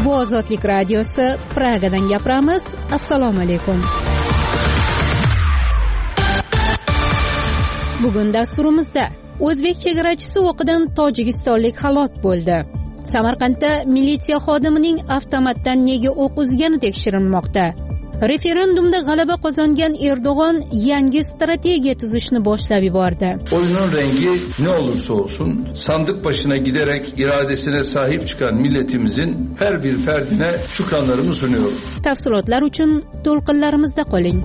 Bu Ozodlik radiosi, Pragadan gapiramiz. Assalomu alaykum. Bugun dasturimizda o'zbek chegarachisi o'qidan tojikistonlik halok bo'ldi. Samarqandda militsiya xodimining avtomatdan nega o'q uzgani tekshirilmoqda. Referendumda g'alaba qozongan Erdo'g'on yangi strategiya tuzishni boshlab yubordi. Oyunun rengi ne olursa olsun sandık başına giderek iradesine sahip çıkan milletimizin her bir ferdine şükranlarımı sunuyorum. Tafsilotlar uchun to'lqinlarimizda qoling.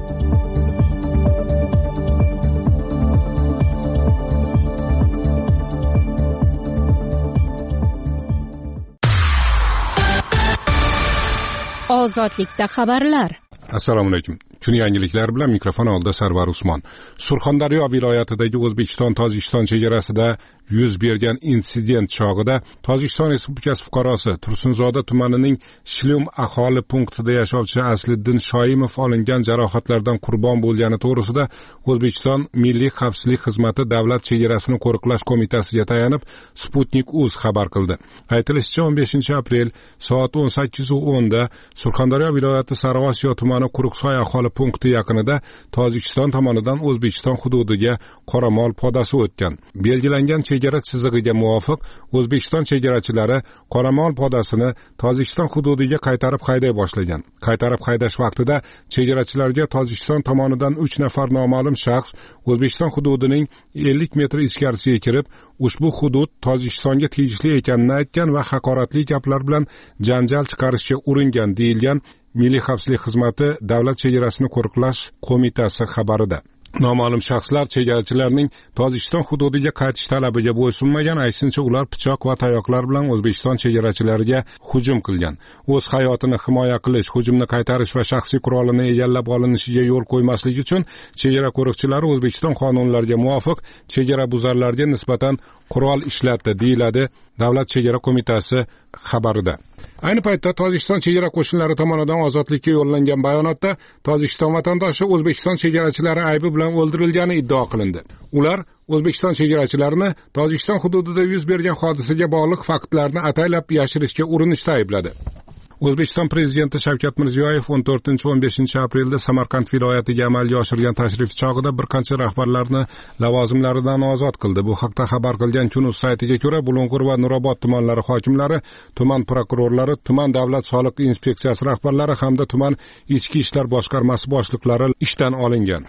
Ozodlikda xabarlar. Assalomu alaykum. Kun yangiliklar bilan mikrofon oldida Sarvar Usmon. Surxondaryo viloyatidagi O'zbekiston-Tojikiston chegarasida yuz bergan insident chog'ida Tojikiston Respublikasi fuqarosi Tursunzoda tumanining Shilum aholi punktida yashovchi Asliddin Shoimov olingan jarohatlardan qurbon bo'lgani to'g'risida O'zbekiston Milliy xavfsizlik xizmati Davlat chegarasini qo'riqlash qo'mitasiga tayanib Sputnik.uz xabar qildi. Aytilishicha, 15-aprel soat 18:10 da Surxondaryo viloyati Sariosiyo tumani Quruqsoy aholi punkti yaqinida Tojikiston tomonidan O'zbekiston hududiga qoramol podasi o'tgan. Belgilangan chegara chizig'iga muvofiq O'zbekiston chegarachilari qoramol podasini Tojikiston hududiga qaytarib hayday boshlagan. Qaytarib haydash vaqtida chegarachilarga Tojikiston tomonidan 3 nafar noma'lum shaxs O'zbekiston hududining 50 metr ichkarisiga kirib, ushbu hudud Tojikistonga tegishli ekanini aytgan va haqoratli gaplar bilan janjal chiqarishga uringan deyilgan Milliy xavfsizlik xizmati Davlat chegarasini qo'riqlash qo'mitasi xabarida. Noma'lum shaxslar chegarachilarning Tojikiston hududiga qaytish talabiga bo'ysunmagan, aytsincha ular pichoq va tayoqlar bilan O'zbekiston chegarachilariga hujum qilgan. O'z hayotini himoya qilish, hujumni qaytarish va shaxsiy qurolini egallab olinishiga yo'l qo'ymaslik uchun chegara qo'riqchilari O'zbekiston qonunlariga muvofiq chegara buzarlarga nisbatan qurol ishlatdi, deyiladi Davlat chegara qo'mitasi xabarida. Ayni paytda Tojikiston chegara qo'shinlari tomonidan ozodlikka yo'llangan bayonotda Tojikiston vatandoshi O'zbekiston chegarachilari aybi bilan o'ldirilgani iddao qilindi. Ular O'zbekiston chegarachilarini Tojikiston hududida yuz bergan hodisaga bog'liq faktlarni ataylab yashirishga urinishda aybladi. O'zbekiston prezidenti Shavkat Mirziyoyev 14-15 aprelda Samarqand viloyatiga amalga oshirgan tashrif chog'ida bir qancha rahbarlarni lavozimlaridan ozod qildi. Bu haqda xabar qilgan Kun.uz saytiga ko'ra, Bulung'ur va Nurobod tumanlari hokimlari, tuman prokurorlari, tuman davlat soliq inspeksiyasi rahbarlari hamda tuman ichki ishlar boshqarmasi boshliqlari ishdan olingan.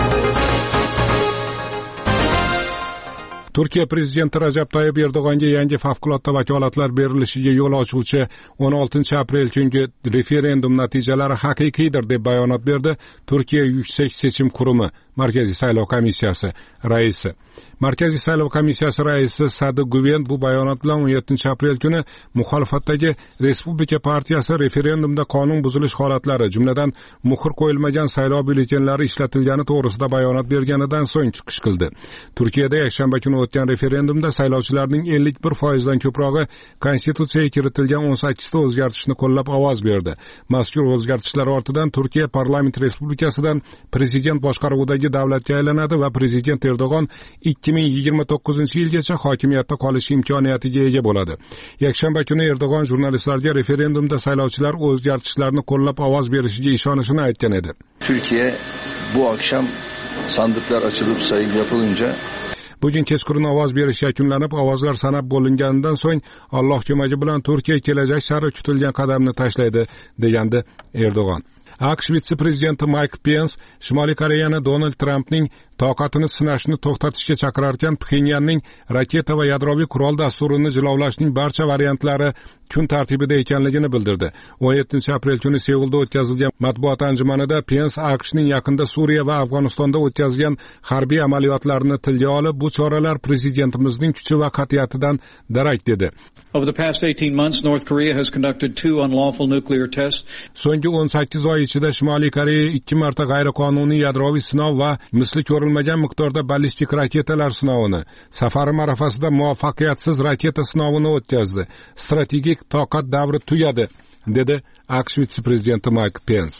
Turkiya prezidenti Rajab Tayyip Erdo'g'onga yangi favqulodda vakolatlar berilishiga yo'l ochuvchi 16-aprel kungi referendum natijalari haqiqiydir deb bayonot berdi Turkiya Yuksak seçim Kurumi Markaziy saylov komissiyasi raisi. Markaziy saylov komissiyasi raisi Sadı Güven bu bayonot bilan 17-aprel kuni muxolifatdagi Respublika partiyasi referendumda qonun buzilish holatlari, jumladan muhr qo'yilmagan saylov byulletenlari ishlatilgani to'g'risida bayonot berganidan so'ng chiqish qildi. Turkiyada yakshanba kuni o'tgan referendumda saylovchilarning 51% dan ko'prog'i konstitutsiyaga kiritilgan 18 ta o'zgartishni qo'llab ovoz berdi. Mazkur o'zgartishlar ortidan Turkiya parlament respublikasidan prezident boshqaruvidagi davlatga aylanadi va prezident Erdo'g'on 2029-yilgacha hokimiyatda qolish imkoniyatiga ega bo'ladi. Yakshanba kuni Erdo'g'on jurnalistlarga referendumda saylovchilar o'zgartishlarni qo'llab ovoz berishiga ishonishini aytgan edi. Türkiye bu akşam sandıklar açılıp sayım yapılınca Bugun kechqurun ovoz berish yakunlanib, ovozlar sanab bo'linganidan so'ng Alloh ko'magi bilan Turkiya kelajak sari kutilgan qadamni tashlaydi, degandi Erdo'g'on. AQSh vitse-prezidenti Mike Pence Shimoliy Koreyani Donald Trampning toqatini sinashni to'xtatishga chaqirarkan, Pxenyanning raketa va yadroviy qurol dasturini jilovlashning barcha variantlari kun tartibida ekanligini bildirdi. 17-aprel kuni Seulda o'tkazilgan matbuot anjumanida Pence AQShning yaqinda Suriya va Afg'onistonda o'tkazgan harbiy amaliyotlarini tilga olib, bu choralar prezidentimizning kuchi va qat'iyatidan darak dedi. Over the past 18 months, North Korea has conducted 2 unlawful nuclear tests. So'nggi 18 oy ichida Shimoliy Koreya 2 marta g'ayriqonuniy yadroviy sinov va misli ko'rilmagan miqdorda ballistik raketalar sinovini, safari arafasida muvaffaqiyatsiz raketa sinovini o'tkazdi. Strategik toqat davri tugadi, dedi AQSh vitse-prezidenti Mike Pence.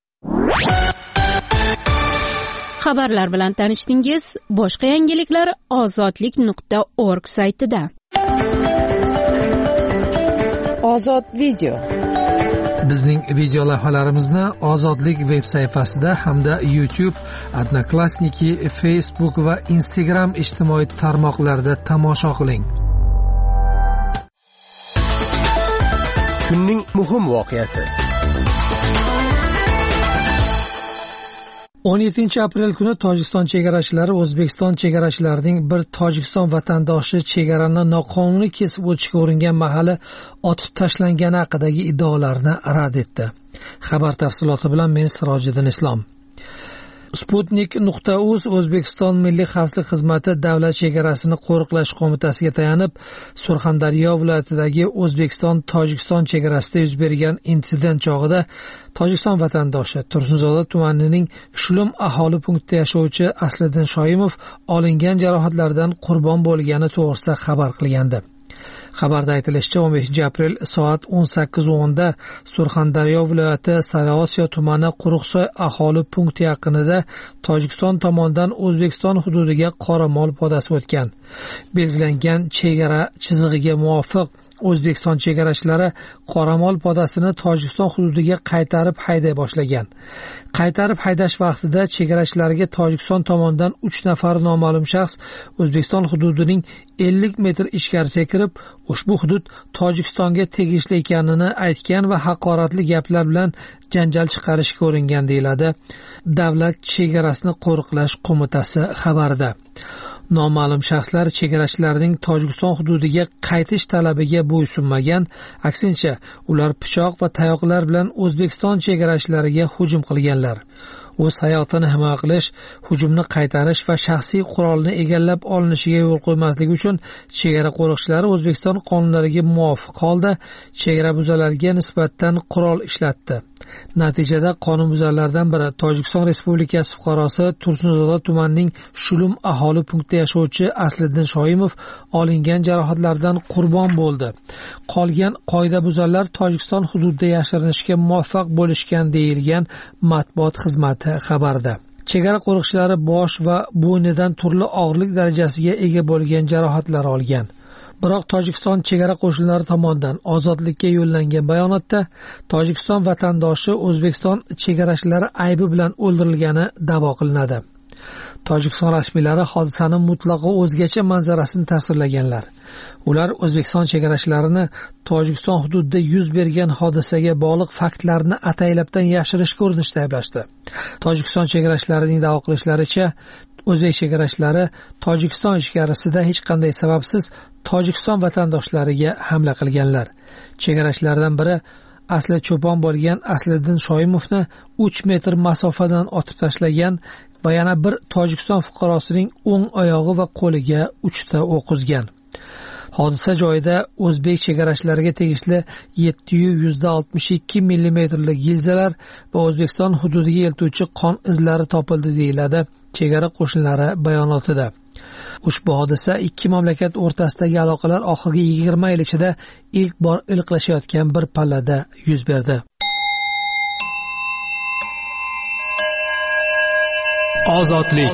Xabarlar bilan tanishdingiz. Boshqa yangiliklar ozodlik.org saytida. Ozod video. Bizning video lavhalarimizni Ozodlik veb sayfasida hamda YouTube, Odnoklassniki, Facebook va Instagram ijtimoiy tarmoqlarida tomosha qiling. Kunning muhim voqeasi. 17 aprel kuni Tojikiston chegarachilari O'zbekiston chegarachilarining bir Tojikiston vatandoshi chegarani noqonuniy kesib o'tishga uringan mahali otib tashlangani haqidagi iddaolarni rad etdi. Xabar tafsiloti bilan men Sirojiddin Islom. Sputnik.uz O'zbekiston Milliy xavfsizlik xizmati davlat chegarasini qo'riqlash qo'mitasiga tayanib, Surxondaryo viloyatidagi O'zbekiston-Tojikiston chegarasida yuz bergan insident chog'ida Tojikiston vatandoshi Tursunzoda tumanining Shulum aholi punktida yashovchi Asliddin Shoimov olingan jarohatlardan qurbon bo'lgani to'g'risida xabar qilgandi. Xabarda aytilishicha, 15 aprel soat 18:10 da Surxondaryo viloyati Sariosiyo tumani Quruqsoy aholi punkti yaqinida Tojikiston tomonidan O'zbekiston hududiga qoramol podasi o'tgan. Belgilangan chegara chizig'iga muvofiq O'zbekiston chegarachilari qoramol podasini Tojikiston hududiga qaytarib hayday boshlagan. Qaytarib haydash vaqtida chegarachilarga Tojikiston tomonidan 3 nafar noma'lum shaxs O'zbekiston hududining 50 metr ichkarisiga kirib, ushbu hudud Tojikistonga tegishli ekanini aytgan va haqoratli gaplar bilan janjal chiqarishga uringan deyiladi Davlat chegarasini qo'riqlash qo'mitasi xabarida. Noma'lum shaxslar chegarachilarning Tojikiston hududiga qaytish talabiga bo'ysunmagan, aksincha ular pichoq va tayoqlar bilan O'zbekiston chegarachilariga hujum qilganlar. O'z hayotini himoya qilish, hujumni qaytarish va shaxsiy qurolni egallab olinishiga yo'l qo'ymaslik uchun chegara qo'riqchilari O'zbekiston qonunlariga muvofiq holda chegara buzarlarga nisbatan qurol ishlatdi. Natijada qonunbuzarlardan biri Tojikiston Respublikasi fuqarosi Tursunzoda tumanining Shulum aholi punktida yashovchi Asliddin Shoimov olingan jarohatlardan qurbon bo'ldi. Qolgan qoidabuzarlar Tojikiston hududida yashirinishga muvaffaq bo'lishgan deyilgan matbuot xizmati xabarda. Chegara qo'riqchilari bosh va bo'ynidan turli og'irlik darajasiga ega bo'lgan jarohatlar olgan. Biroq Tojikiston chegara qo'shinlari tomonidan ozodlikka yo'llangan bayonotda Tojikiston vatandoshi O'zbekiston chegarachilari aybi bilan o'ldirilgani da'vo qilinadi. Tojikiston rasmiylari hodisaning mutlaqo o'zgacha manzarasini tasvirlaganlar. Ular O'zbekiston chegarachilarini Tojikiston hududida yuz bergan hodisaga bog'liq faktlarni ataylabdan yashirishga urinishda ayblashdi. Tojikiston chegarachilarining da'vo qilishlaricha, O'zbek chegarachilari Tojikiston ichkarisida hech qanday sababsiz Tojikiston vatandoshlariga hamla qilganlar. Chegarachilardan biri asli cho'pon bo'lgan Asliddin Shoimovni 3 metr masofadan otib tashlagan va yana bir Tojikiston fuqarosining o'ng oyog'i va qo'liga 3 ta o'q uzgan. Hodisa joyida O'zbek chegarachilariga tegishli 762 mm gilzalar va O'zbekiston hududiga eltuvchi qon izlari topildi deyiladi chegara qo'shinlari bayonotida. Ushbu hodisa ikki mamlakat o'rtasidagi aloqalar oxirgi 20 yil ichida ilk bor iliqlashayotgan bir pallada yuz berdi. Ozodlik.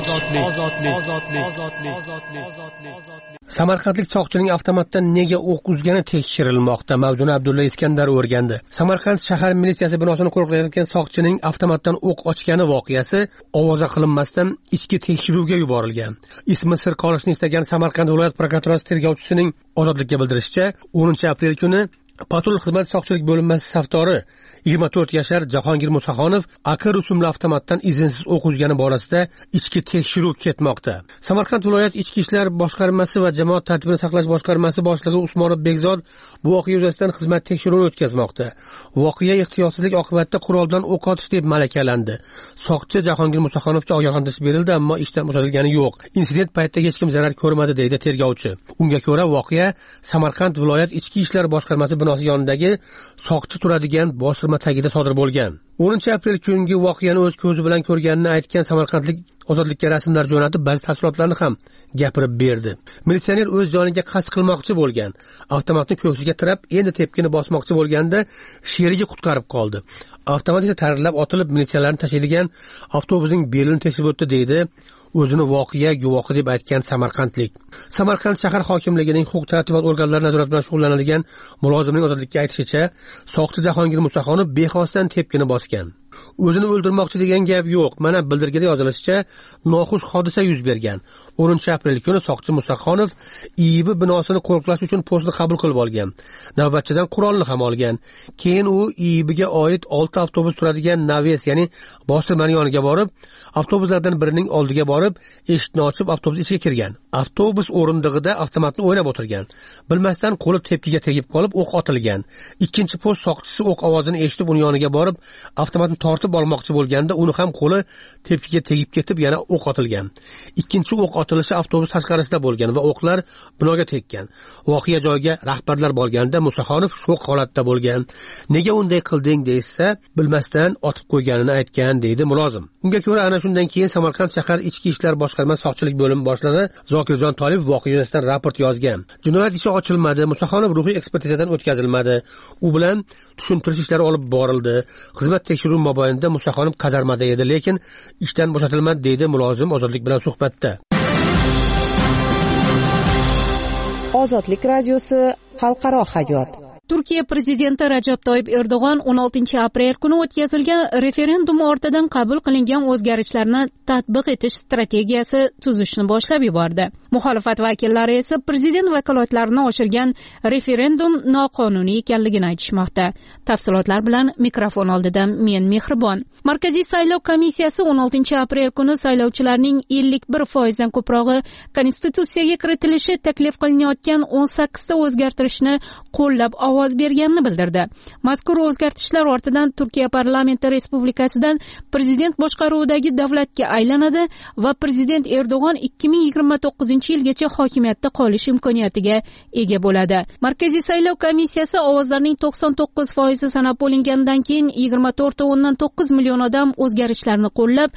Samarqandlik soqchining avtomatdan nega o'q uzgani tekshirilmoqda. Mavjuni Abdulla Iskandar o'rgandi. Samarqand shahar militsiyasi binosini qo'riqlayotgan soqchining avtomatdan o'q ochgani voqeasi ovoza qilinmasdan ichki tekshiruvga yuborilgan. Ismi sir qolishni istagan Samarqand viloyat prokuraturasi tergovchisining Ozodlikka bildirishicha, 10 aprel kuni Patrul xizmat soqchilik bo'linmasi safdori 24 yashar Jahongir Musaxonov Aka rusumli avtomatdan izinsiz o'q uzgani borasida ichki tekshiruv ketmoqda. Samarqand viloyat ichki ishlar boshqarmasi va jamoat tartibini saqlash boshqarmasi boshlig'i Usmonov Bekzod bu voqea yuzasidan xizmat tekshiruvini o'tkazmoqda. Voqea ehtiyotsizlik oqibatida quroldan o'q otish deb malakалandi. Soqchi Jahongir Musaxonovga ogohlantirish berildi, ammo ishdan bo'shatilgani yo'q. Insident paytida hech kim zarar ko'rmadi deydi tergovchi. Unga ko'ra voqea Samarqand viloyat ichki ishlar boshqarmasi binosi yonidagi soqchi turadigan bostirma tagida sodir bo'lgan. 10 aprel kungi voqeani o'z ko'zi bilan ko'rganini aytgan samarqandlik Ozodlikka rasmlar jo'natib, ba'zi tafsilotlarni ham gapirib berdi. Militsioner o'z joniga qasd qilmoqchi bo'lgan. Avtomatni ko'ksiga tirab, endi tepkini bosmoqchi bo'lganda sherigi qutqarib qoldi. Avtomat esa tarillab otilib, militsiyalarni tashiydigan avtobusning belini teshib o'tdi deydi o'zini voqea guvohi deb aytgan samarqandlik. Samarqand shahar hokimligining huquq-tartibot organlari nazorati bilan shug'ullanadigan mulozimning ozodlikka aytishicha, soqchi Jahongir Musaxonov bexosdan tepkini bosgan. O'zini o'ldirmoqchi degan gap yo'q. Mana bildirgida yozilishicha, noxush hodisa yuz bergan. 10-aprel kuni soqchi Musaxonov IIB binosini qo'riqlash uchun postni qabul qilib olgan. Navbatchidan qurolni ham olgan. Keyin u IIBga oid 6 avtobus turadigan Naves, ya'ni bostirmani yoniga borib, avtobuslardan birining oldiga borib, eshikni ochib avtobus ichiga kirgan. Avtobus o'rindig'ida avtomatni o'ynab o'tirgan. Bilmasdan qo'li tepkiga tegib qolib o'q otilgan. Ikkinchi post soqchisi o'q ovozini eshitib uni yoniga borib, avtomatni tortib olmoqchi bo'lganda uni ham qo'li tepkiga tegib ketib yana o'q otilgan. Ikkinchi o'q otilishi avtobus tashqarisida bo'lgan va o'qlar binoga tekkan. Voqea joyiga rahbarlar borganda Musaxonov shok holatda bo'lgan. Nega unday qilding deysa, bilmasdan otib qo'yganini aytgan, deydi mulozim. Unga ko'ra ana shundan keyin Samarqand shahar ichki ishlar boshqarmasi soqchilik bo'limi boshlig'i Zokirjon Tolibov voqea yuzasidan raport yozgan. Jinoyat ishi ochilmadi, Musaxonov ruhiy ekspertizadan o'tkazilmadi. U bilan tushuntirish ishlari olib borildi. Xizmat tekshiruvi mobaynida Musaxonov kazarmada edi, lekin ishdan bo'shatilmadi, deydi mulozim ozodlik bilan suhbatda. Ozodlik radiosi xalqaro hayot. Turkiya prezidenti Rajab Toyyib Erdo'g'on 16-aprel kuni o'tkazilgan referendum ortidan qabul qilingan o'zgarishlarni tatbiq etish strategiyasi tuzishni boshlab yubordi. Muxolifat vakillari esa prezident vakolatlarini oshirgan referendum noqonuniy ekanligini aytishmoqda. Tafsilotlar bilan mikrofon oldida men Mehribon. Markaziy saylov komissiyasi 16-aprel kuni saylovchilarning 51% dan ko'prog'i konstitutsiyaga kiritilishi taklif qilinayotgan 18 ta o'zgartirishni qo'llab ovoz berganini bildirdi. Mazkur o'zgartishlar ortidan Turkiya parlamenti respublikasidan prezident boshqaruvidagi davlatga aylanadi va prezident Erdo'g'on 2029-yilgacha hokimiyatda qolish imkoniyatiga ega bo'ladi. Markaziy saylov komissiyasi ovozlarning 99% sanab bo'lingandan keyin 24.9 million odam o'zgarishlarni qo'llab,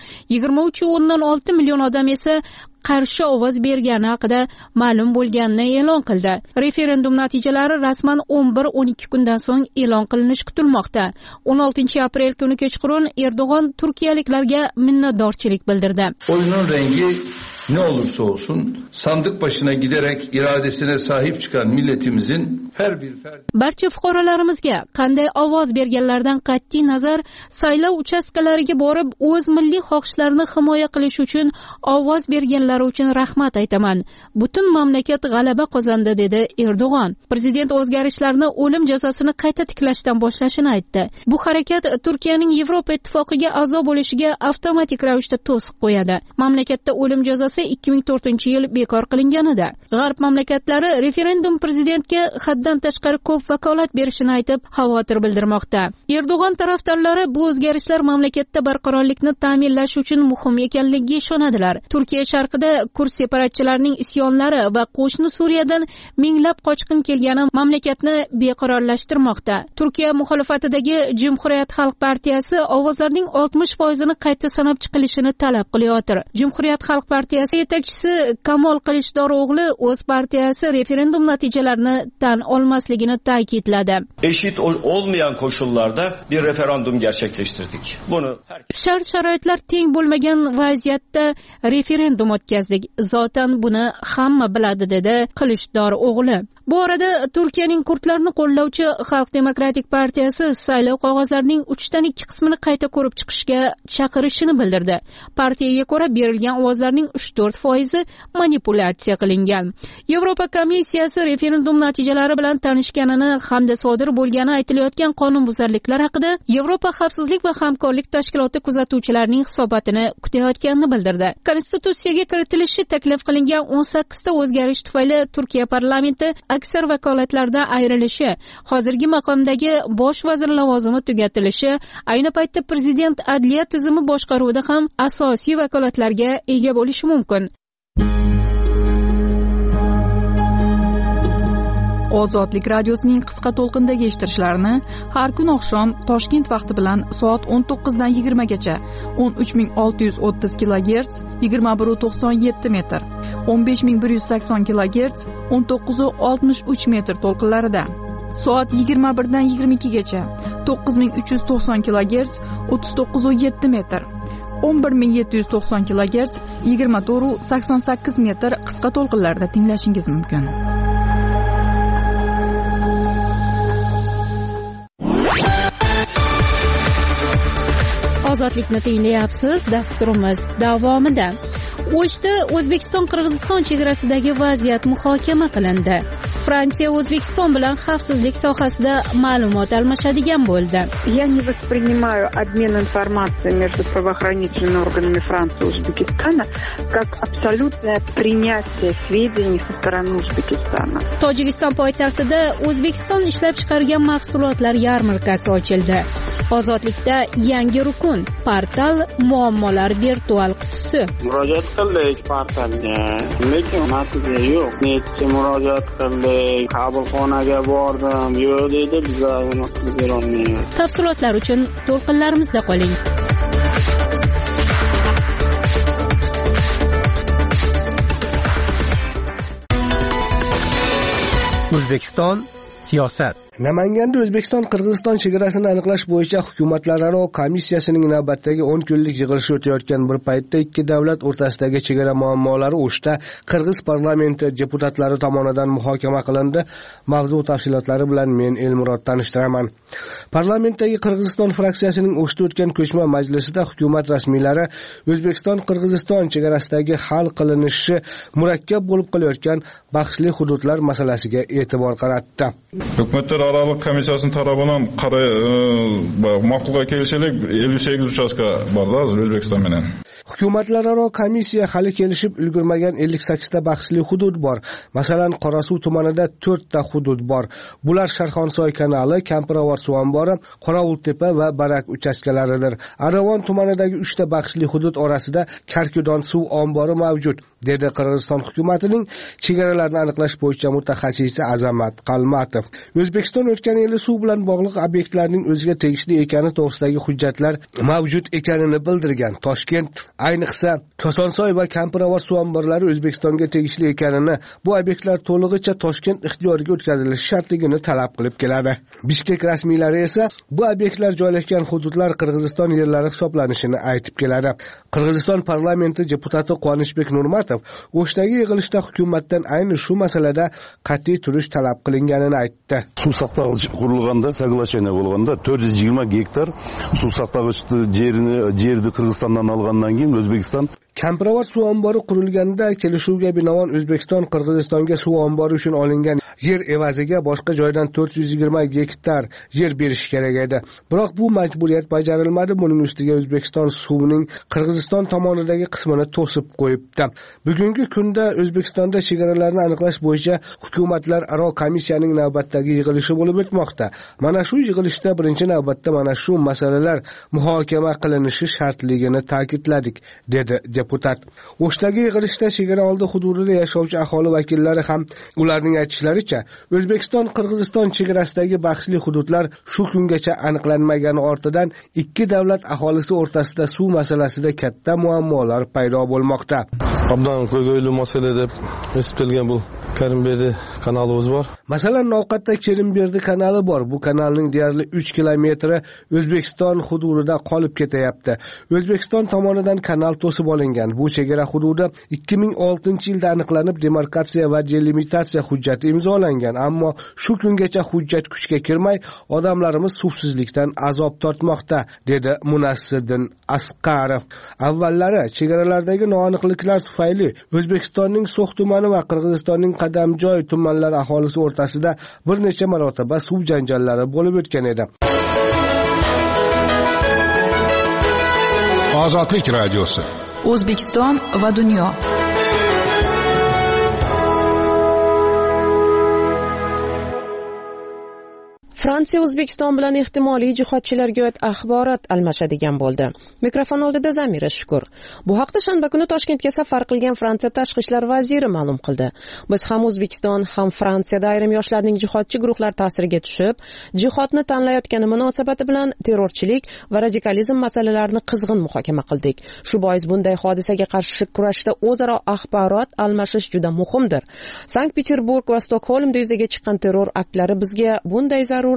23.6 million odam esa qarshi ovoz bergani haqida ma'lum bo'lganini e'lon qildi. Referendum natijalari rasman 11-12 kundan so'ng e'lon qilinishi kutilmoqda. 16-aprel kuni kechqurun Erdo'g'on turkiyaliklarga minnatdorchilik bildirdi. Oyunun rengi ne olursa olsun sandık başına giderek iradesine sahip çıkan milletimizin her bir ferdi. Barcha fuqarolarimizga qanday ovoz berganlardan qat'iy nazar saylov uchastkalariga borib o'z milliy xohishlarini himoya qilish uchun ovoz berganlar uchun rahmat aytaman. Butun mamlakat g'alaba qozondi, dedi Erdo'g'on. Prezident o'zgarishlarni o'lim jazosini qayta tiklashdan boshlashini aytdi. Bu harakat Turkiyaning Yevropa ittifoqiga a'zo bo'lishiga avtomatik ravishda to'siq qo'yadi. Mamlakatda o'lim jazosi 2004-yil bekor qilingan edi. G'arb mamlakatlari referendum prezidentga haddan tashqari ko'p vakolat berishini aytib xavotir bildirmoqda. Erdo'g'on tarafdorlari bu o'zgarishlar mamlakatda barqarorlikni ta'minlash uchun muhim ekanligiga ishonadilar. Turkiya sharqida kurd separatchilarining isyonlari va qo'shni Suriyadan minglab qochqin kelgani mamlakatni beqarorlashtirmoqda. Turkiya muxolifatidagi Cumhuriyet Xalq partiyasi ovozlarning 60%ni qayta sanab chiqilishini talab qilayotir. Cumhuriyet Xalq partiyasi yetakchisi Kamol Kılıçdaroğlu o'z partiyasi referendum natijalarini tan olmasligini ta'kidladi. Eşit olmayan koşullarda bir referandum gerçekleştirdik. Bunu Shart-sharoitlar teng bo'lmagan vaziyatda referendum o'tkazdik. Zotan buni hamma biladi, dedi Kılıçdaroğlu. Bu arada Turkiyaning kurdlarni qo'llovchi Xalq demokratik partiyasi saylov qog'ozlarining 3dan 2 qismini qayta ko'rib chiqishga chaqirishini bildirdi. Partiyaga ko'ra berilgan ovozlarning 3-4% manipulyatsiya qilingan. Yevropa komissiyasi referendum natijalari bilan tanishganini hamda sodir bo'lgani aytilayotgan qonunbuzarliklar haqida Yevropa xavfsizlik va hamkorlik tashkiloti kuzatuvchilarining hisobotini kutayotganini bildirdi. Konstitutsiyaga kiritilishi taklif qilingan 18 ta o'zgarish tufayli Turkiya parlamenti aksar vakolatlardan ayrilishi, hozirgi maqomdagi bosh vazir lavozimi tugatilishi, ayni paytda prezident adliya tizimi boshqaruvida ham asosiy vakolatlarga ega bo'lishi mumkin. Ozodlik radiosining qisqa to'lqindagi eshittirishlarini har kun oqshom Toshkent vaqti bilan soat 19 dan 20 gacha 13630 kHz 21.97 metr, 15180 kHz 19.63 metr to'lqinlarida, soat 21 dan 22 gacha 9390 kHz 39.7 metr, 11790 kHz 24,88 metr qisqa to'lqinlarda tinglashingiz mumkin. Ozodlikni tinglayapsiz. Dasturimiz davomida O'shda O'zbekiston-Qirg'iziston chegarasidagi vaziyat muhokama qilindi. Fransiya O'zbekiston bilan xavfsizlik sohasida ma'lumot almashadigan bo'ldi. Я не воспринимаю обмен информацией между правоохранительными органами Франции и Узбекистана как абсолютное принятие сведений со стороны Узбекистана. Tojikiston poytaxtida O'zbekiston ishlab chiqargan mahsulotlar yarmarkasi ochildi. Ozodlikda yangi rukun, portal muammolar virtual qutisi. Murojaat qildik portalga, lekin natija yo'q. Necha murojaat qildik, qabulxonaga bordim, yo'q deydi, bizga uni qilib bera olmaymiz. Tafsilotlar uchun to'lqinlarimizda qoling. O'zbekiston siyosat. Namanganda O'zbekiston-Qirg'iziston chegarasini aniqlash bo'yicha hukumatlararo komissiyasining navbatdagi 10 kunlik yig'ilishi o'tayotgan bir paytda ikki davlat o'rtasidagi chegara muammolari O'shda Qirg'iz parlamenti deputatlari tomonidan muhokama qilindi. Mavzu tafsilotlari bilan men Elmurod tanishtiraman. Parlamentdagi Qirg'iziston fraksiyasining O'shda o'tgan ko'chma majlisida hukumat rasmiylari O'zbekiston-Qirg'iziston chegarasidagi hal qilinishi murakkab bo'lib qolayotgan bahsli hududlar masalasiga e'tibor qaratdi. Hukumatlararo komissiyasining tarafidan ma'qulga kelishilib 58 uchastka borda O'zbekiston bilan. Hukumatlararo komissiya hali kelishib ulgurmagan 58 ta bahsli hudud bor. Masalan, Qorasuv tumanida 4 ta hudud bor. Bular Sharxonsoy kanali, Kampirovor suv ombori, Qorovultepa va Barak uchastkalaridir. Aravon tumanidagi 3 ta bahsli hudud orasida Karkidon suv ombori mavjud, dedi Qirg'iziston hukumatining chegaralarni aniqlash bo'yicha mutaxassisi Azamat Qalmatov. O'zbekiston o'tgan yili suv bilan bog'liq obyektlarning o'ziga tegishli ekani to'g'risidagi hujjatlar mavjud ekanini bildirgan. Toshkent, ayniqsa Kosonsoy va Kampirovor suv omborlari O'zbekistonga tegishli ekanini, bu obyektlar to'lig'icha Toshkent ixtiyoriga o'tkazilishi shartligini talab qilib keladi. Bishkek rasmiylari esa bu obyektlar joylashgan hududlar Qirg'iziston yerlari hisoblanishini aytib keladi. Qirg'iziston parlamenti deputati Quvonishbek Nurmatov O'shdagi yig'ilishda hukumatdan ayni shu masalada qat'iy turish talab qilinganini aytdi. Suv saqlag'ich qurilganda, соглашение bo'lganda 420 gektar suv saqlag'ich yerni Qirg'izistondan olgandan keyin O'zbekiston Kampirovor suv ombori qurilganda kelishuvga binoan O'zbekiston Qirg'izistonga suv ombori uchun olingan yer evaziga boshqa joydan 420 gektar yer berish kerak edi. Biroq bu majburiyat bajarilmadi. Buning ustiga O'zbekiston suvining Qirg'iziston tomonidagi qismini to'sib qo'yibdi. Bugungi kunda O'zbekistonda chegaralarni aniqlash bo'yicha hukumatlararo komissiyaning navbatdagi yig'ilishi bo'lib o'tmoqda. Mana shu yig'ilishda birinchi navbatda mana shu masalalar muhokama qilinishi shartligini ta'kidladik, dedi deputat. O'shdagi yig'ilishda chegara oldi hududida yashovchi aholi vakillari ham ularning aytishlaricha O'zbekiston-Qirg'iziston chegarasidagi bahsli hududlar shu kungacha aniqlanmagani ortidan ikki davlat aholisi o'rtasida suv masalasida katta muammolar paydo bo'lmoqda. Obdan ko'ngilli masala deb istilgan bu Karimberdi kanalimiz bor. Masalan, Novqatda Karimberdi kanali bor. Bu kanalning deyarli 3 kilometri O'zbekiston hududida qolib ketyapti. O'zbekiston tomonidan kanal to'sib olingan. Bu chegara hududi 2006-yilda aniqlanib, demarkatsiya va delimitatsiya hujjati imzolangan, ammo shu kungacha hujjat kuchga kirmay, odamlarimiz suvsizlikdan azob tortmoqda, dedi Munassiddin Asqarov. Avvallari chegaralardagi noaniqliklar tufayli O'zbekistonning So'x tumani va Qirg'izistonning Qadamjoy tumanlari aholisi o'rtasida bir necha marotaba suv janjallari bo'lib o'tgan edi. Ozodlik radiosi. O'zbekiston va dunyo. Fransiya O'zbekiston bilan ehtimoliy jihodchilarga oid axborot almashadigan bo'ldi. Mikrofon oldida Zamira Shukur. Bu haqda shanba kuni Toshkentga safar qilgan Fransiya tashqi ishlar vaziri ma'lum qildi. Biz ham O'zbekiston, ham Fransiyada ayrim yoshlarning jihodchi guruhlar ta'siriga tushib, jihodni tanlayotgani munosabati bilan terrorchilik va radikalizm masalalarini qizg'in muhokama qildik. Shu bois bunday hodisaga qarshi kurashda o'zaro axborot almashish juda muhimdir. Sankt-Peterburg va Stokgolmda yuzaga chiqqan terror aktlari bizga bunday zarurat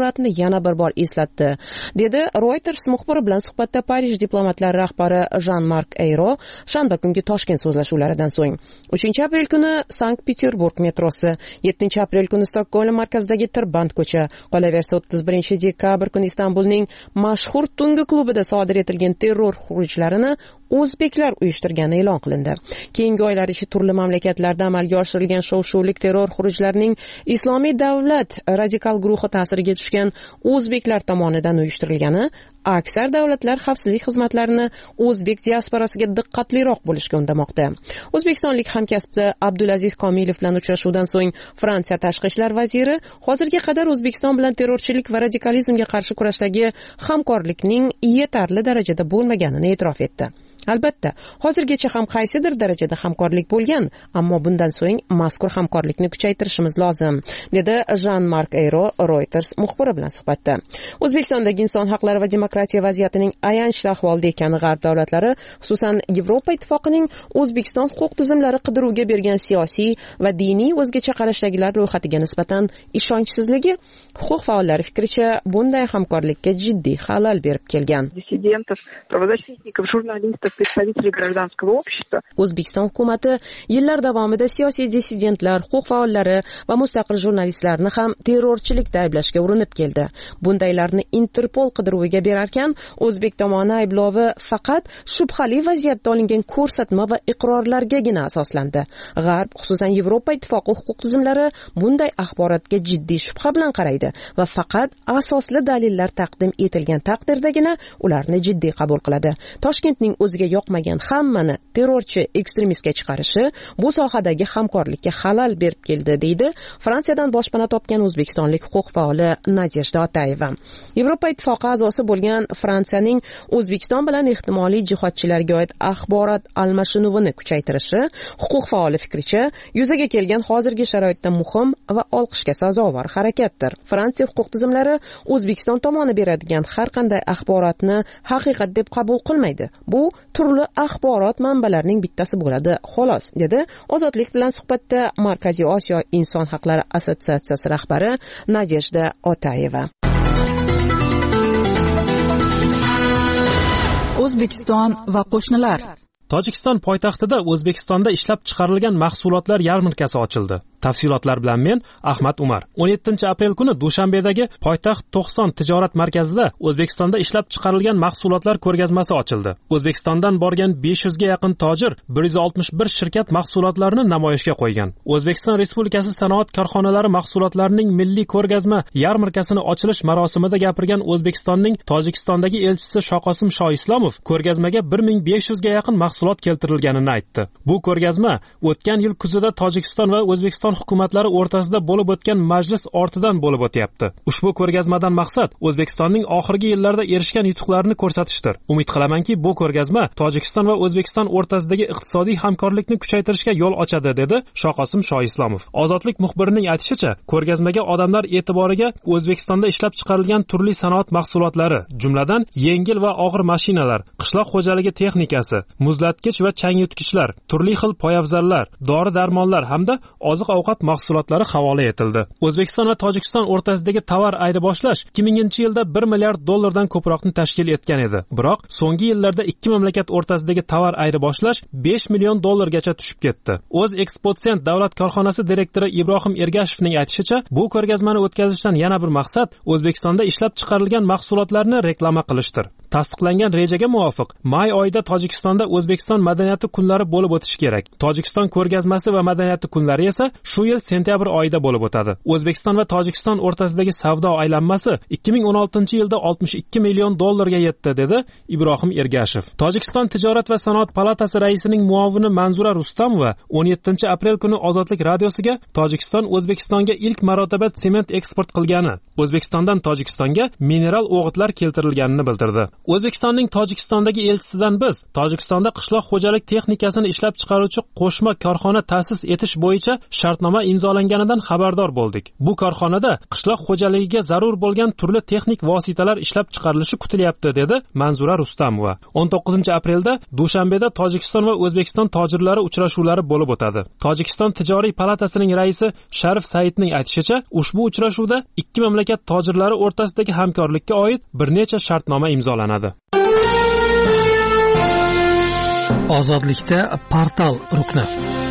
zaruratini yana bir bor eslatdi, dedi Reuters muxbiri bilan suhbatda Parij diplomatlari rahbari Jean-Marc Ayrault shanba kungi Toshkent so'zlashuvlaridan so'ng. 3-aprel kuni Sankt-Peterburg metrosi, 7-aprel kuni Stokgolm markazidagi Tirband ko'cha, qolaversa 31-dekabr kuni Istanbulning mashhur tungi klubida sodir etilgan terror xurujlarini o'zbeklar uyushtirgani e'lon qilindi. Keyingi oylar ichi turli mamlakatlarda amalga oshirilgan shov-shuvlik terror xurujlarining Islomiy davlat radikal guruhi ta'siriga tushgan o'zbeklar tomonidan uyushtirilgani, aksar davlatlar xavfsizlik xizmatlarini o'zbek diasporasiga diqqatliroq bo'lishga undamoqda. O'zbekistonlik hamkasbi Abdulaziz Komilov bilan uchrashuvdan so'ng Fransiya tashqi ishlar vaziri hozirga qadar O'zbekiston bilan terrorchilik va radikalizmga qarshi kurashdagi hamkorlikning yetarli darajada bo'lmaganini e'tirof etdi. Albatta, hozirgacha ham qaysidir darajada hamkorlik bo'lgan, ammo bundan so'ng mazkur hamkorlikni kuchaytirishimiz lozim, dedi Jean-Marc Ayrault Reuters muxbiri bilan suhbatda. O'zbekistondagi inson haqlari va demokratiya vaziyatining ayanchli ahvolda ekani g'arb davlatlari, xususan Yevropa ittifoqining O'zbekiston huquq tizimlari qidiruvga bergan siyosiy va diniy o'zgacha qarashdagilar ro'yxatiga nisbatan ishonchsizligi huquq faollari fikricha bunday hamkorlikka jiddiy xalal berib kelgan. Диссидентов, правозащитников, журналистов, представителей гражданского общества. O'zbekiston hukumati yillar davomida siyosiy dissidentlar, huquq faollari va mustaqil jurnalistlarni ham terrorchilikda ayblashga urinib keldi. Bundaylarni Interpol qidiruviga berarkan, o'zbek tomoni ayblovi faqat shubhali vaziyatda olingan ko'rsatma va iqrorlargagina asoslandi. G'arb, xususan Yevropa ittifoqi huquq tizimlari bunday axborotga jiddiy shubha bilan qaraydi va faqat asosli dalillar taqdim etilgan taqdirdagina ularni jiddiy qabul qiladi. Toshkentning o'ziga yoqmagan hammani terrorchi ekstremistga chiqarishi bu sohadagi hamkorlikka xalal berib keldi, deydi Fransiyadan boshpana topgan o'zbekistonlik huquq faoli Nadejda Otayeva. Yevropa ittifoqi a'zosi bo'lgan Fransiyaning O'zbekiston bilan ehtimoliy jihodchilarga oid axborot almashinuvini kuchaytirishi huquq faoli fikricha yuzaga kelgan hozirgi sharoitda muhim va olqishga sazovor harakatdir. Fransiya huquq tizimlari O'zbekiston tomoni beradigan har qanday axborotni haqiqat deb qabul qilmaydi. Bu turli axborot manbalarining bittasi bo'ladi, xolos, dedi Ozodlik bilan suhbatda Markaziy Osiyo inson haqlari assotsiatsiyasi rahbari Nadejda Otayeva. O'zbekiston va qo'shnilar. Tojikiston poytaxtida O'zbekistonda ishlab chiqarilgan mahsulotlar yarmarkasi ochildi. Tafsilotlar bilan men Ahmad Umar. 17-aprel kuni Dushanbedagi Poytaxt 90 tijorat markazida O'zbekistonda ishlab chiqarilgan mahsulotlar ko'rgazmasi ochildi. O'zbekistondan borgan 500 ga yaqin tojir 161 shirkat mahsulotlarini namoyishga qo'ygan. O'zbekiston Respublikasi sanoat korxonalari mahsulotlarining milliy ko'rgazma yarmarkasini ochilish marosimida gapirgan O'zbekistonning Tojikistondagi elchisi Shoqosim Shoislomov ko'rgazmaga 1500 ga yaqin mahsulot keltirilganini aytdi. Bu ko'rgazma o'tgan yil kuzida Tojikiston va O'zbekiston hukumatlari o'rtasida bo'lib o'tgan majlis ortidan bo'lib o'tyapti. Ushbu ko'rgazmadan maqsad O'zbekistonning oxirgi yillarda erishgan yutuqlarini ko'rsatishdir. Umid qilamanki, bu ko'rgazma Tojikiston va O'zbekiston o'rtasidagi iqtisodiy hamkorlikni kuchaytirishga yo'l ochadi, dedi Shoqosim Shoislomov. Ozodlik muxbirining aytishicha, ko'rgazmaga odamlar e'tiboriga O'zbekistonda ishlab chiqarilgan turli sanoat mahsulotlari, jumladan yengil va og'ir mashinalar, qishloq xo'jaligi texnikasi, muzlatgich va changyutgichlar, turli xil poyabzallar, dori-darmonlar hamda oziq-ovqat mahsulotlari havola etildi. O'zbekiston va Tojikiston o'rtasidagi tovar ayirboshlash 2000-yilda 1 milliard dollardan ko'proqni tashkil etgan edi. Biroq so'nggi yillarda ikki mamlakat o'rtasidagi tovar ayirboshlash 5 million dollargacha tushib ketdi. O'z Eksportsent davlat korxonasi direktori Ibrohim Ergashevning aytishicha, bu ko'rgazmani o'tkazishdan yana bir maqsad O'zbekistonda ishlab chiqarilgan mahsulotlarni reklama qilishdir. Tasdiqlangan rejaga muvofiq, may oyida Tojikistonda O'zbekiston madaniyati kunlari bo'lib o'tishi kerak. Tojikiston ko'rgazmasi va madaniyati kunlari esa shu yil sentyabr oyida bo'lib o'tadi. O'zbekiston va Tojikiston o'rtasidagi savdo aylanmasi 2016-yilda 62 million dollarga yetdi, dedi Ibrohim Ergashev. Tojikiston tijorat va sanoat palatasi raisining muovini Manzura Rustamova 17-aprel kuni Ozodlik radiosiga Tojikiston O'zbekistonga ilk marotaba sement eksport qilgani, O'zbekistondan Tojikistonga mineral o'g'itlar keltirilganini bildirdi. O'zbekistonning Tojikistondagi elchisidan biz Tojikistonda qishloq xo'jalik texnikasini ishlab chiqaruvchi qo'shma korxona ta'sis etish bo'yicha shartnoma imzolanganidan xabardor bo'ldik. Bu korxonada qishloq xo'jaligiga zarur bo'lgan turli texnik vositalar ishlab chiqarilishi kutilyapti, dedi Manzura Rustamova. 19-aprelda Dushanbeda Tojikiston va O'zbekiston tojirlari uchrashuvlari bo'lib o'tadi. Tojikiston tijoriy palatasining raisi Sharif Saidning aytishicha, ushbu uchrashuvda ikki mamlakat tojirlari o'rtasidagi hamkorlikka oid bir necha shartnoma imzolanadi. Ozodlikda portal rukni.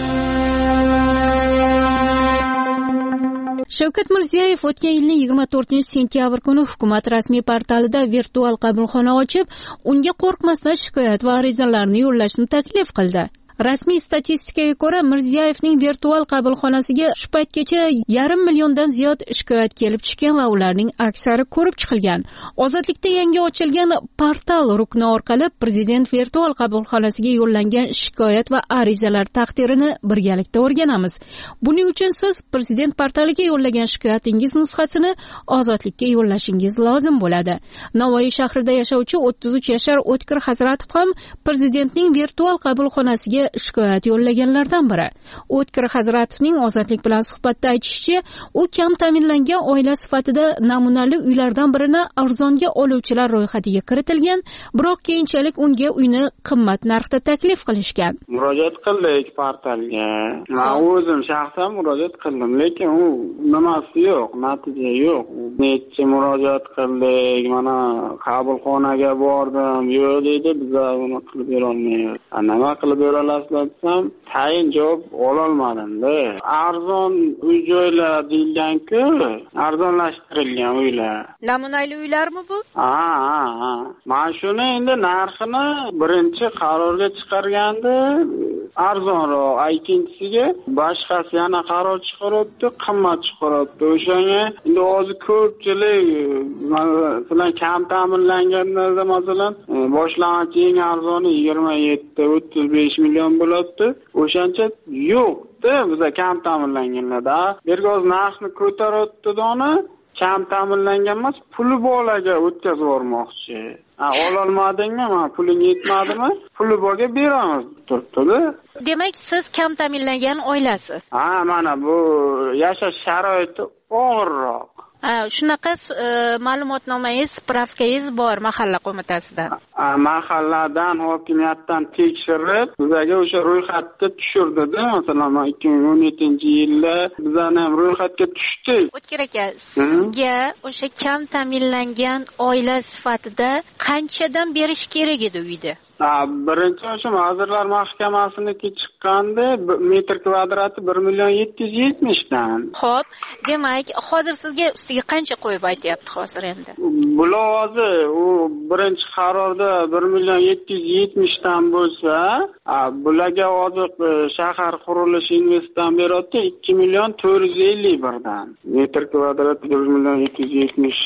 Shavkat Mirziyoyev o'tgan yilning 24-sentyabr kuni hukumat rasmiy portalida virtual qabulxona ochib, unga qo'rqmasdan shikoyat va arizalarni yo'llashni taklif qildi. Rasmiy statistikaga ko'ra, Mirziyoyevning virtual qabulxonasiga shu paytgacha 500 milliondan ziyod shikoyat kelib tushgan va ularning aksari ko'rib chiqilgan. Ozodlikda yangi ochilgan portal rukni orqali prezident virtual qabulxonasiga yo'llangan shikoyat va arizalar taqdirini birgalikda o'rganamiz. Buning uchun siz prezident portaliga yo'llagan shikoyatingiz nusxasini Ozodlikka yo'llashingiz lozim bo'ladi. Navoiy shahrida yashovchi 33 yashar O'tkir Hazratov ham prezidentning virtual qabulxonasiga shikoyat yo'llaganlardan biri. O'tkir Hazratovning Ozodlik bilan suhbatda aytishicha, u kam ta'minlangan oila sifatida namunali uylardan birini arzonga oluvchilar ro'yxatiga kiritilgan, biroq keyinchalik unga uyni qimmat narxda taklif qilishgan. Murojaat qildik portalga. Men o'zim shaxsan murojaat qildim, lekin u nimasi yo'q, natija yo'q. Necha murojaat qildik, mana qabulxonaga bordim, yo'q deydi, biz uni qilib bera olmaymiz. Nima qilib bera desam, tayin javob ololmadim-da. Arzon uy-joylar deyilgan-ku, arzonlashtirilgan uylar. Namunali uylarmi bu? Ha. Mana shuni endi narxini birinchi qarorga chiqarganda arzonroq, ikkinchisiga boshqasi yana qaror chiqaribdi, qimmat chiqaribdi. O'shanga endi hozir ko'pchilik masalan kam ta'minlanganlarda masalan boshlang'ich eng arzoni 27-35 million bo'libdi. O'shancha yo'q-da biza kam ta'minlanganlarda. Bergoz narxni ko'taribdi-dona, kam ta'minlangan emas, puli bolaga o'tkazib yubormoqchi. Ololmadingmi? Mana puling yetmadimi? Puli borga beramiz turibdi-da. Demak, siz kam ta'minlangan oilasiz. Mana bu yashash sharoiti og'irroq. Shunaqa ma'lumotnomangiz, spravkangiz bor mahalla qo'mitasidan. Mahalladan, hokimiyatdan tekshirib, bizga o'sha ro'yxatga tushirdi-da. Masalan, 2017-yilda bizani ham ro'yxatga tushdik. O'tkir aka, sizga o'sha kam ta'minlangan oila sifatida qanchadan berish kerak edi uyda? Birinchi o'sha Vazirlar Mahkamasiniki chiqqanda metr kvadrati 1.770 dan. Xo'p, demak, hozir sizga ustiga qancha qo'yib aytyapti hozir endi? Bulozi u birinchi qarorda 1.770 dan bo'lsa, bularga hozir shahar qurilish investitsiyadan beryapti 2.451 dan. Metr kvadrati 1.770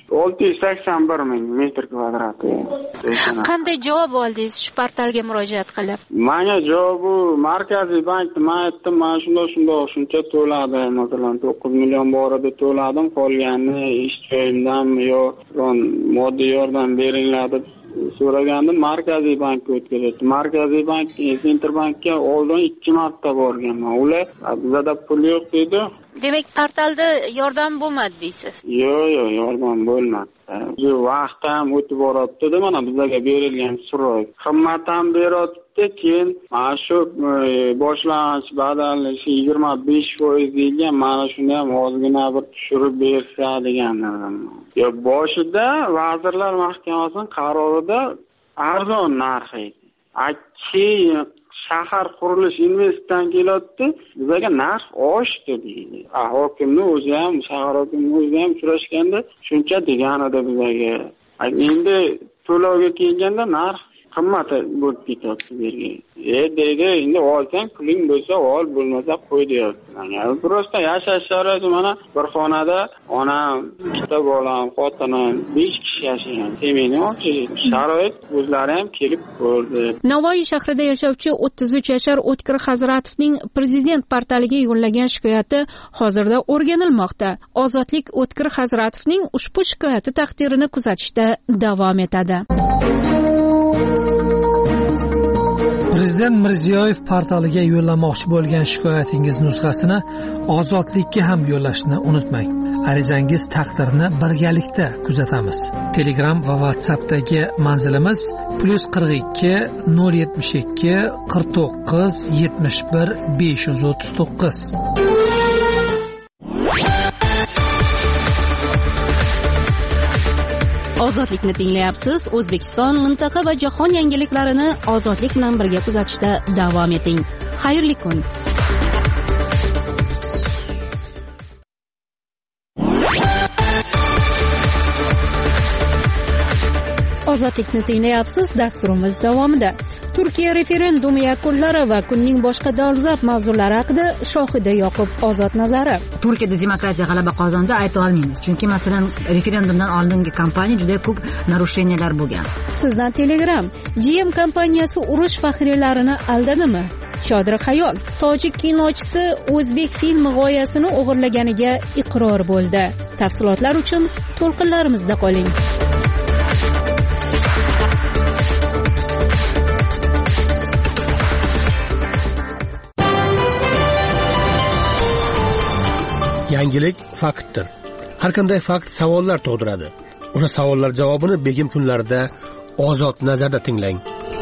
681 ming metr kvadrati. Qanday javob oldingiz shu portalga murojaat qilib? Menga javobi Markaziy bankda men aytdim, men shuncha to'ladim. Masalan, 9 million borida to'ladim, qolganini ish joyimdanmi yo moddiy yordam beringlar deb so'ragandim. Markaziy bankka o'tkazdi. Markaziy bank Interbankka oldin 2 marta borganman. Ular bizda pul yo'q dedi. Demak, portalda yordam bo'lmadi deysiz? Yo'q, yordam bo'lmadi. Bu vaqt ham o'tib boribdi-da, mana bizga berilgan sroy. Qimmat ham beryapti, keyin mana shu boshlang'ich badalni 25% deyilgan, mana shuni ham ozgina bir tushirib bersa degandim. Yo, boshida Vazirlar Mahkamasining qarorida arzon narx edi. Keyin shahar qurilish investitsiyadan keladi, bizga narx oshdi deydi. Hokimni o'zi ham, shahar hokimining o'zi ham uchrashganda shuncha degan edi bizga. Endi to'lovga kelganda narx qimmat bo'lib ketyapti bergan. Deydi, endi olsang puling bo'lsa ol, bo'lmasa qo'y deyapti. Yani просто yashash sharoiti mana bir xonada onam, ikkita bolam, xotinim, 5 kishi yashayman. Seminarchi sharoit o'zlari ham kelib ko'rdi. Navoiy shahrida yashovchi 33 yashar O'tkir Hazratovning prezident portaliga yo'llagan shikoyati hozirda o'rganilmoqda. Ozodlik O'tkir Hazratovning ushbu shikoyati taqdirini kuzatishda davom etadi. Prezident Mirziyoyev portaliga yo'llamoqchi bo'lgan shikoyatingiz nusxasini Ozodlikka ham yo'llashni unutmang. Arizangiz taqdirini birgalikda kuzatamiz. Telegram va WhatsAppdagi manzilimiz +42 072 49 71 539. Ozodlikni tinglayapsiz. O'zbekiston, mintaqa va jahon yangiliklarini Ozodlik bilan birga kuzatishda davom eting. Xayrli kun. Ozodlikni tinglayapsiz. Dasturimiz davomida Turkiya referendumi yakunlari va kunning boshqa dolzarb mavzulari haqida Shohida Yoqub Ozod nazari. Turkiyada demokratiya g'alaba qozondi ayta olmaymiz. Chunki masalan referendumdan oldingi kampaniya juda ko'p narushenyalar bo'lgan. Sizdan Telegram: GM kompaniyasi urush faxriylarini aldadimi? Shodir Xayol: tojik kinochisi o'zbek filmi g'oyasini o'g'irlaganiga iqror bo'ldi. Tafsilotlar uchun to'lqinlarimizda qoling. Yangilik faktdir. Har qanday fakt savollar tug'diradi. O'sha savollar javobini begim kunlarida Ozod nazarda tinglang.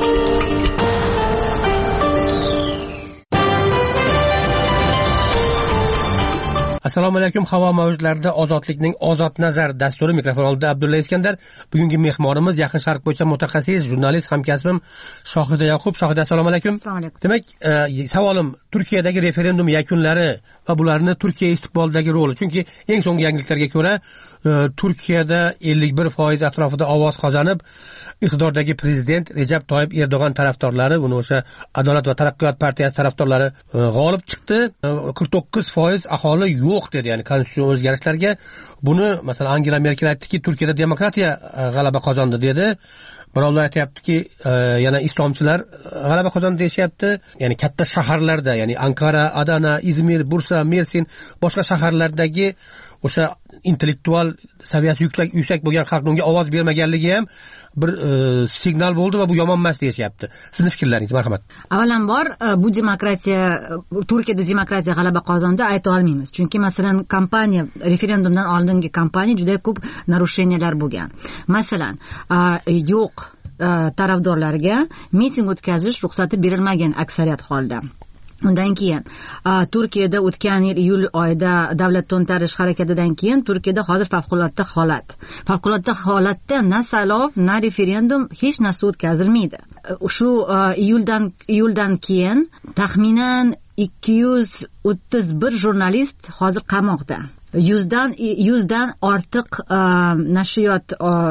Assalomu alaykum. Havo mavjlarida Ozodlikning Ozod nazar dasturi, mikrofon oldida Abdulla Iskandar. Bugungi mehmonimiz Yaqin Sharq bo'yicha mutaxassis, jurnalist hamkasbim Shohida Yoqub. Shohida, assalomu alaykum. Assalomu alaykum. Demak, savolim Turkiyadagi referendum yakunlari va bularni Turkiya istiqbolidagi roli. Chunki eng so'nggi yangiliklarga ko'ra Turkiyada 51% atrofida ovoz qozonib, iqtidordagi prezident Recep Tayyip Erdo'g'an tarafdorlari, buni o'sha Adolat va taraqqiyot partiyasi tarafdorlari g'olib chiqdi. 49% aholi yo'q dedi, ya'ni konstitutsiya o'zgarishlarga. Buni masalan Angela Merkel aytdiki, Turkiyada demokratiya g'alaba qozondi dedi. Birovlar aytayaptiki, yana islomchilar g'alaba qozondi deyishyapti. Ya'ni katta shaharlarda, ya'ni Ankara, Adana, Izmir, Bursa, Mersin, boshqa shaharlardagi o'sha intellektual saviyasi yuksak bo'lgan xalq unga ovoz bermaganligi ham bir signal bo'ldi va bu yomon emas deyishyapti. Sizning fikrlaringiz, marhamat. Avvalambor bu demokratiya, Turkiyada demokratiya g'alaba qozondi ayta olmaymiz. Chunki masalan kampaniya, referendumdan oldingi kampaniya juda ko'p narushenyalar bo'lgan. Masalan, yo'q tarafdorlarga miting o'tkazish ruxsati berilmagan aksariyat holda. Undan keyin Turkiyada o'tgan yil iyul oyida davlat to'ntarish harakatidan keyin Turkiyada hozir favqulodda holat. Favqulodda holatda na saylov, na referendum, hech narsa o'tkazilmaydi. Shu iyuldan keyin taxminan 231 jurnalist hozir qamoqda. 100dan ortiq nashriyot,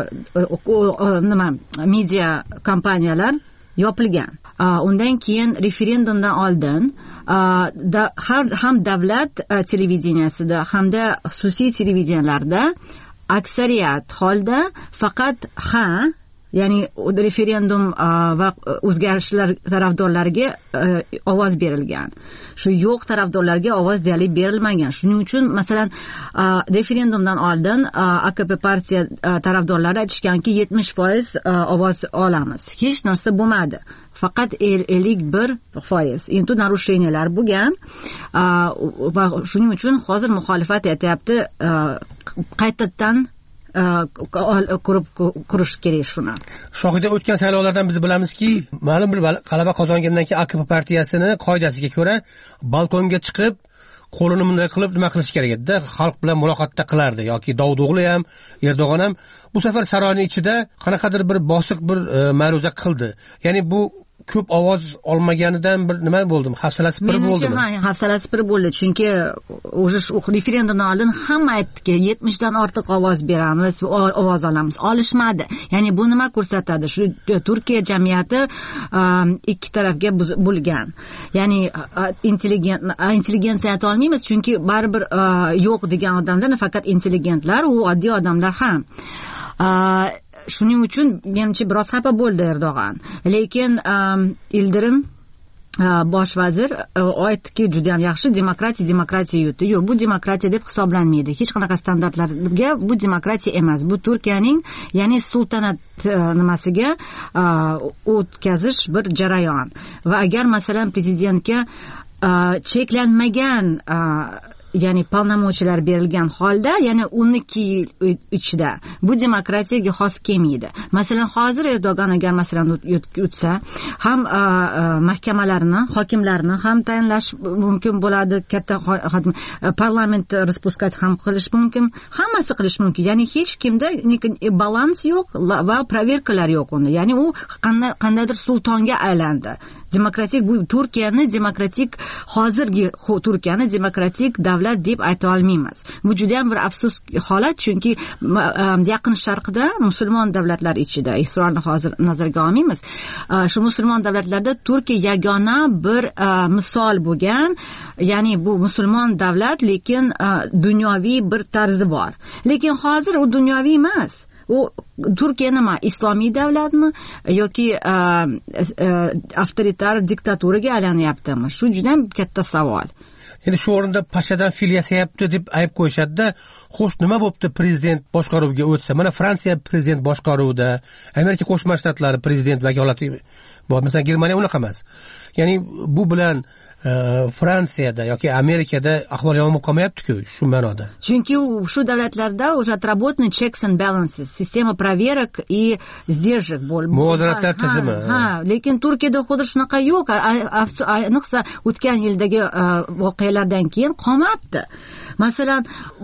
media kompaniyalar yopilgan. Undan keyin referendumdan oldin ham davlat televideniyasida hamda xususiy televideniyalarda aksariyat holda faqat ya'ni referendum va o'zgarishlar tarafdorlariga ovoz berilgan. Shu yo'q tarafdorlarga ovoz deyarli berilmagan. Shuning uchun masalan referendumdan oldin AKP partiya tarafdorlari aytishganki 70% ovoz olamiz. Hech narsa bo'lmadi. Faqat 51%. Endi narushenyalar bo'lgan va shuning uchun hozir muxolifat aytayapti qaytadan qurish kerak shuni. Shohida, o'tgan saylovlardan biz bilamizki, ma'lum bir g'alaba qozongandan keyin AKP partiyasini qoidasiga ko'ra balkonga chiqib, qo'lini bunday qilib nima qilish kerak edi? Xalq bilan muloqotda qilardi yoki Davudog'li ham, Erdo'g'on ham bu safar saroyning ichida qanaqadir bir bosiq bir ma'ruza qildi. Ya'ni bu ko'p ovoz olmaganidan bir nima bo'ldi? Hafsalasi pir bo'ldimi? Ha, hafsalasi pir bo'ldi. Chunki o'sha referendumdan oldin hamma aytdiki, 70 dan ortiq ovoz beramiz, ovoz olamiz. Olishmadi. Ya'ni bu nima ko'rsatadi? Shu Turkiya jamiyati ikki tarafga bo'lgan. Ya'ni intelligensiya ayta olmaymiz, chunki baribir yo'q degan odamlar faqat intelligentlar, u oddiy odamlar ham. Shuning uchun menimcha biroz xafa bo'ldi Erdo'g'an. Lekin Ildirim bosh vazir aytdiki, juda ham yaxshi, demokratiya yutdi. Yo'q, bu demokratiya deb hisoblanmaydi. Hech qanaqa standartlarga bu demokratiya emas. Bu Turkiyaning, ya'ni sultanat nimasiga o'tkazish bir jarayon. Va agar masalan prezidentga cheklanmagan ya'ni polnomochiyalar berilgan holda, ya'ni 12 yil ichida bu demokratiyaga xos kelmaydi. Masalan, hozir Erdo'g'an agar masalan o'tsa, ham mahkamalarni, hokimlarni ham tayinlash mumkin bo'ladi, katta parlament raspuskat ham qilish mumkin, hammasi qilish mumkin. Ya'ni hech kimda balans yo'q va proverkalar yo'q unda. Ya'ni u qandaydir sultonga aylandi. Demokratik, bu Turkiyani demokratik, hozirgi Turkiyani demokratik davlat deb ayta olmaymiz. Bu juda ham bir afsus holat, chunki yaqin sharqda musulmon davlatlar ichida, Isroilni hozir nazarga olmaymiz. Shu musulmon davlatlarda Turkiya yagona bir misol bo'lgan, ya'ni bu musulmon davlat, lekin dunyoviy bir tarzi bor. Lekin hozir u dunyoviy emas. U Turkiya nima, islomiy davlatmi yoki avtoritar diktaturaga aylanyaptimi? Shu juda ham katta savol. Endi shu o'rinda pashadan fil yasayapti deb ayb qo'yishadi-da. Xo'sh, nima bo'pti prezident boshqaruviga o'tsa? Mana Fransiya prezident boshqaruvida, Amerika Qo'shma Shtatlari prezident vakolati bor. Masalan, Germaniya unaqa emas. Ya'ni bu bilan Fransiyada yoki Amerikada ahvol yomon qolmayapti-ku, shu ma'noda. Chunki shu davlatlarda уже отработаны checks and balances, sistema проверок и сдержек bo'lib. Muvozanatlar tizimi. Ha, lekin Turkiyada xuddi shunaqa yo'q. Ayniqsa o'tgan yildagi voqealardan keyin qolmabdi. Masalan,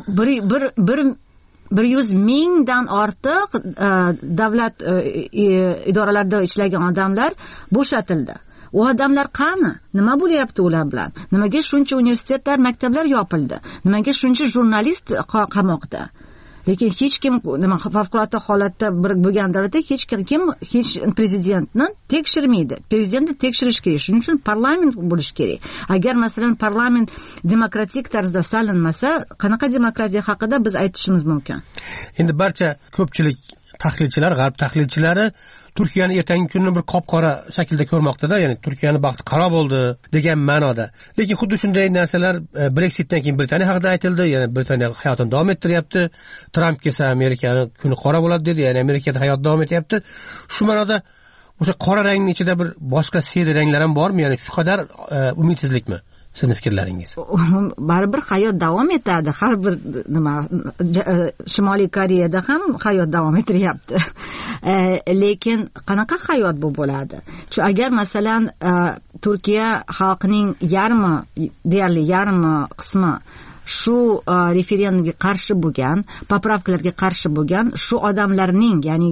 100,000 dan ortiq davlat idoralarida ishlagan odamlar bo'shatildi. U odamlar qani? Nima bo'lyapti ular bilan? Nimaga shuncha universitetlar, maktablar yopildi? Nimaga shuncha jurnalist qamoqda? Lekin hech kim nima favqulodda holatda bo'lgan davlatda hech prezidentni tekshirmaydi. Prezidentni tekshirish kerak. Shuning uchun parlament bo'lish kerak. Agar masalan parlament demokratik tarzda salinmasa, qanaqa demokratiya haqida biz aytishimiz mumkin? Endi barcha ko'pchilik tahlilchilar, g'arb tahlilchilari Turkiyani ertangi kunni bir qop-qora shaklda ko'rmoqda-da, ya'ni Turkiyani baxti qaro bo'ldi degan ma'noda. Lekin xuddi shunday narsalar Brexitdan keyin Britaniya haqida aytildi, ya'ni Britaniya hayotini davom ettiryapti. Trump kelsa Amerikani kuni qora bo'ladi dedi, ya'ni Amerikada hayot davom etyapti. Shu ma'noda o'sha qora rangning ichida bir boshqa seri ranglar ham bormi? Ya'ni shu qadar umidsizlikmi? Sizning fikrlaringiz? Baribir hayot davom etadi. Har bir nima Shimoliy Koreyada ham hayot davom ettiryapti. Lekin qanaqa hayot bu bo'ladi? Chunki agar masalan Turkiya xalqining deyarli yarmi qismi shu referendumga qarshi bo'lgan, popravkalarga qarshi bo'lgan, shu odamlarning, ya'ni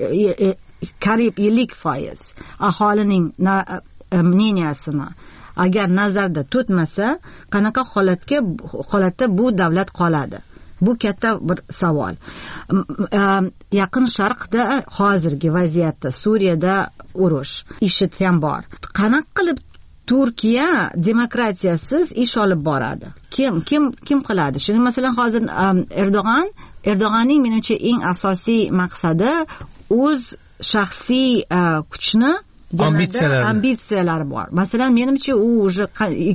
qariyb 50% aholining мнениясini agar nazarda tutmasa, qanaqa holatda bu davlat qoladi? Bu katta bir savol. Yaqin Sharqda hozirgi vaziyatda, Suriyada urush, IShID ham bor. Qanaqa qilib Turkiya demokratiyasiz ish olib boradi? Kim qiladi? Shuni masalan hozir Erdo'g'anning menimcha eng asosiy maqsadi o'z shaxsiy kuchni, ambitsiyalari bor. Masalan, menimcha u уже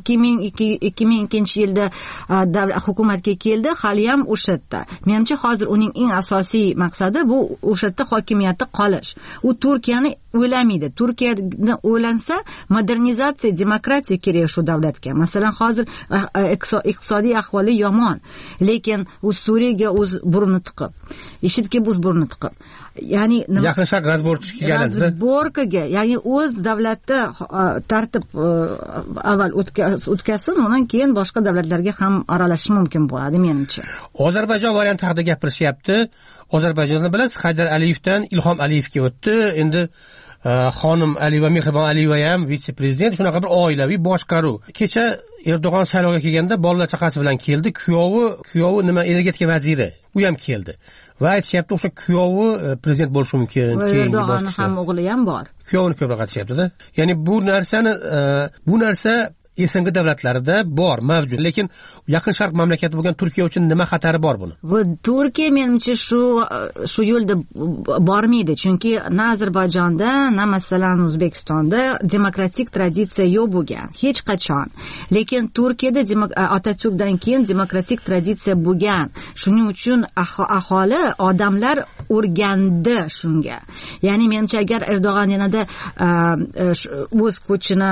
2002-yilda hukumatga keldi, hali ham o'sha yerda. Menimcha hozir uning eng asosiy maqsadi bu o'sha yerda hokimiyatda qolish. U Turkiyani o'ylamaydi. Turkiyani o'ylansa, modernizatsiya, demokratiya kerak shu davlatga. Masalan, hozir iqtisodiy ahvoli yomon, lekin u Suriyaga o'z burnini tiqib, IShIDga o'z burnini tiqib, ya'ni Yaqin Sharq razborkaga, ya'ni o'z davlatda tartib avval o'tkazsin, undan keyin boshqa davlatlarga ham aralashish mumkin bo'ladi menimcha. Ozarbayjon varianti haqida gapirishyapti. Ozarbayjonda bilasiz, Haydar Aliyevdan Ilhom Aliyevga o'tdi. Endi xonim Aliva Mehribon Aliva ham vitse-prezident, shunaqa bir oilaviy boshqaruv. Kecha Erdo'g'on saylovga kelganda bolalar chaqasi bilan keldi. Kuyovi nima energetika vaziri, u ham keldi. Va aytishyapti, o'sha kuyovi prezident bo'lishi mumkin. Erdo'g'onning ham o'g'li ham bor. Kuyovini ko'proq aytishyapti-da. Ya'ni bu narsa esimga davlatlarida bor, mavjud. Lekin yaqin sharq mamlakati bo'lgan Turkiya uchun nima xatari bor buni? Bu Turkiya menimcha shu yo'lda bormaydi, chunki na Ozarbayjonda, na masalan O'zbekistonda demokratik traditsiya yo'q bo'lgan hech qachon. Lekin Turkiyada Atatürkdan keyin demokratik traditsiya bo'lgan. Shuning uchun aholi, odamlar o'rgandi shunga. Ya'ni menimcha agar Erdo'g'on yanada o'z kuchini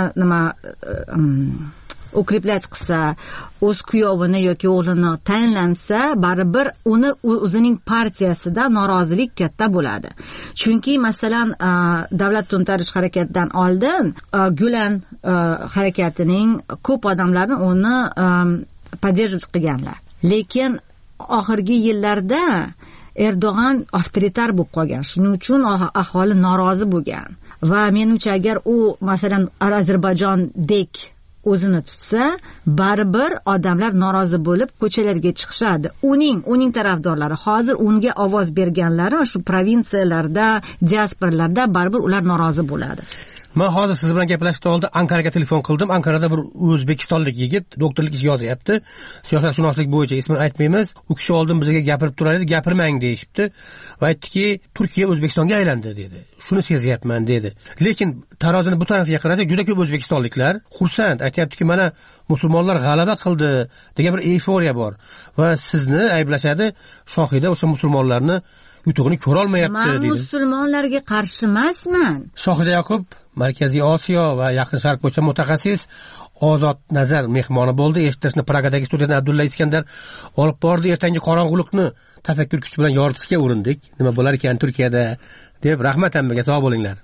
ukreplять qilsa, o'z kuyovini yoki o'g'lini tayinlansa, baribir uni o'zining partiyasida norozilik katta bo'ladi. Chunki masalan davlat to'ntarish harakatidan oldin Gulen harakatining ko'p odamlarni uni поддерживать qilganlar. Lekin oxirgi yillarda Erdo'g'on avtoritar bo'lib qolgan. Shuning uchun aholi norozi bo'lgan. Va menimcha agar u masalan Ozarbayjondek o'zini tutsa, baribir odamlar norozi bo'lib ko'chalarga chiqishadi. Uning tarafdorlari, hozir unga ovoz berganlari shu provinsiyalarda, diasporalarda baribir ular norozi bo'ladi. Men hozir siz bilan gaplashishdan oldin Anqaraga telefon qildim. Anqarada bir o'zbekistonlik yigit doktorlik ish yozyapti. Siyosatshunoslik bo'yicha, ismini aytmaymiz. U kishi oldin bizga gapirib turar edi, gapirmang deyishibdi va aytdiki, Turkiya O'zbekistonga aylandi dedi. Shuni sezyapman dedi. Lekin tarozini bu tarafiga qarasak, juda ko'p o'zbekistonliklar xursand, aytayaptiki, mana musulmonlar g'alaba qildi degan bir euforiya bor va sizni ayblashadi, Shohida o'sha musulmonlarni yutug'ini ko'ra olmayapti dedi. Men musulmonlarga qarshi emasman. Shohida Yoqub Markaziy Osiyo va Yaqin Sharq bo'yicha mutaxassis, Ozod Nazar mehmoni bo'ldi. Eshitishni Pragadagi studiyadan Abdulla Iskandar olib bordi. Ertangi qorong'ulikni tafakkur kuch bilan yoritishga urindik. Nima bo'lar ekan Turkiyada deb. Rahmat hammaga, sog' bo'linglar.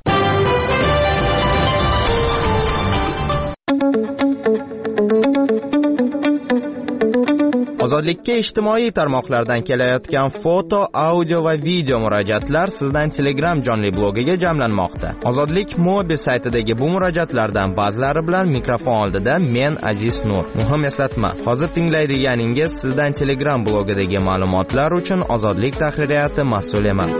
Ozodlikka ijtimoiy tarmoqlardan kelayotgan foto, audio va video murojaatlar sizdan Telegram jonli blogiga jamlanmoqda. Ozodlik mobil saytidagi bu murojaatlardan ba'zilari bilan mikrofon oldida men Aziz Nur. Muhim eslatma, hozir tinglaydiganingiz sizdan Telegram blogidagi ma'lumotlar uchun Ozodlik tahririyati mas'ul emas.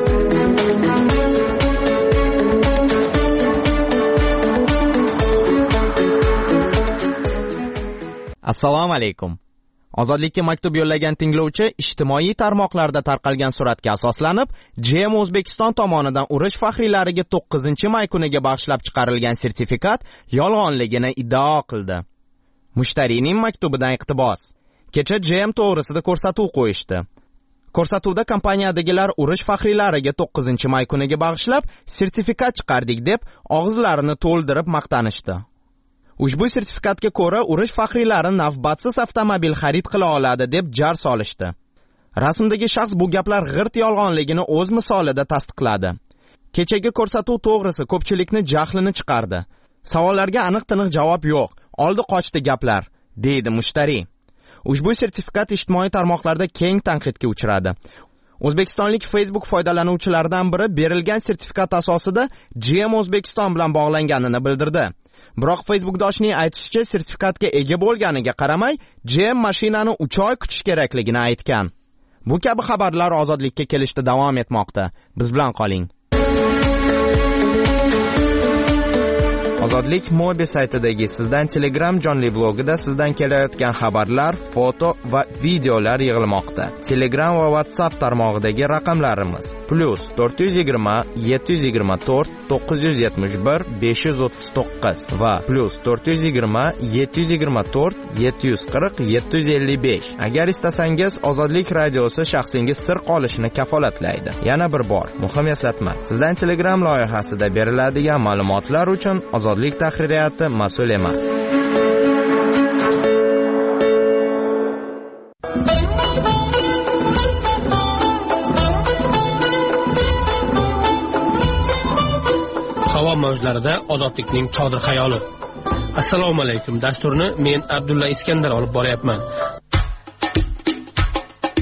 Assalomu alaykum. Ozodlikka maktub yo'llagan tinglovchi ijtimoiy tarmoqlarda tarqalgan suratga asoslanib, GM O'zbekiston tomonidan urush faxriylariga 9-may kuniga bag'ishlab chiqarilgan sertifikat yolg'onligini iddao qildi. Mushtariyning maktubidan iqtibos. Kecha GM to'g'risida ko'rsatuv qo'yishdi. Ko'rsatuvda kompaniyadagilar urush faxriylariga 9-may kuniga bag'ishlab sertifikat chiqardik deb og'izlarini to'ldirib maqtanishdi. Ushbu sertifikatga ko'ra urush faxriylari navbatsiz avtomobil xarid qila oladi deb jar solishdi. Rasmdagi shaxs bu gaplar g'irt yolg'onligini o'z misolida tasdiqladi. Kechagi ko'rsatuv to'g'risi ko'pchilikni jahlini chiqardi. Savollarga aniq-tiniq javob yo'q. Oldi qochdi gaplar, deydi mushtariy. Ushbu sertifikat ijtimoiy tarmoqlarda keng tanqidga uchradi. O'zbekistonlik Facebook foydalanuvchilaridan biri berilgan sertifikat asosida GM O'zbekiston bilan bog'langanini bildirdi. Biroq Facebookdoshining aytishicha, sertifikatga ega bo'lganiga qaramay, GM mashinani 3 oy kutish kerakligini aytgan. Bu kabi xabarlar ozodlikka kelishda davom etmoqda. Biz bilan qoling. Ozodlik mobil saytidagi sizdan Telegram jonli blogida sizdan kelayotgan xabarlar, foto va videolar yig'ilmoqda. Telegram va WhatsApp tarmog'idagi raqamlarimiz +420 724 971 539 va +420 724 740 755. Agar istasangiz, Ozodlik radiosi shaxsingiz sir qolishini kafolatlaydi. Yana bir bor, muhim eslatma. Sizdan Telegram loyihasida beriladigan ma'lumotlar uchun Ozodlik tahririyati mas'ul emas. Havo mavjlarida ozodlikning chodir xayoli. Assalomu alaykum. Dasturni men Abdulla Iskandar olib boryapman.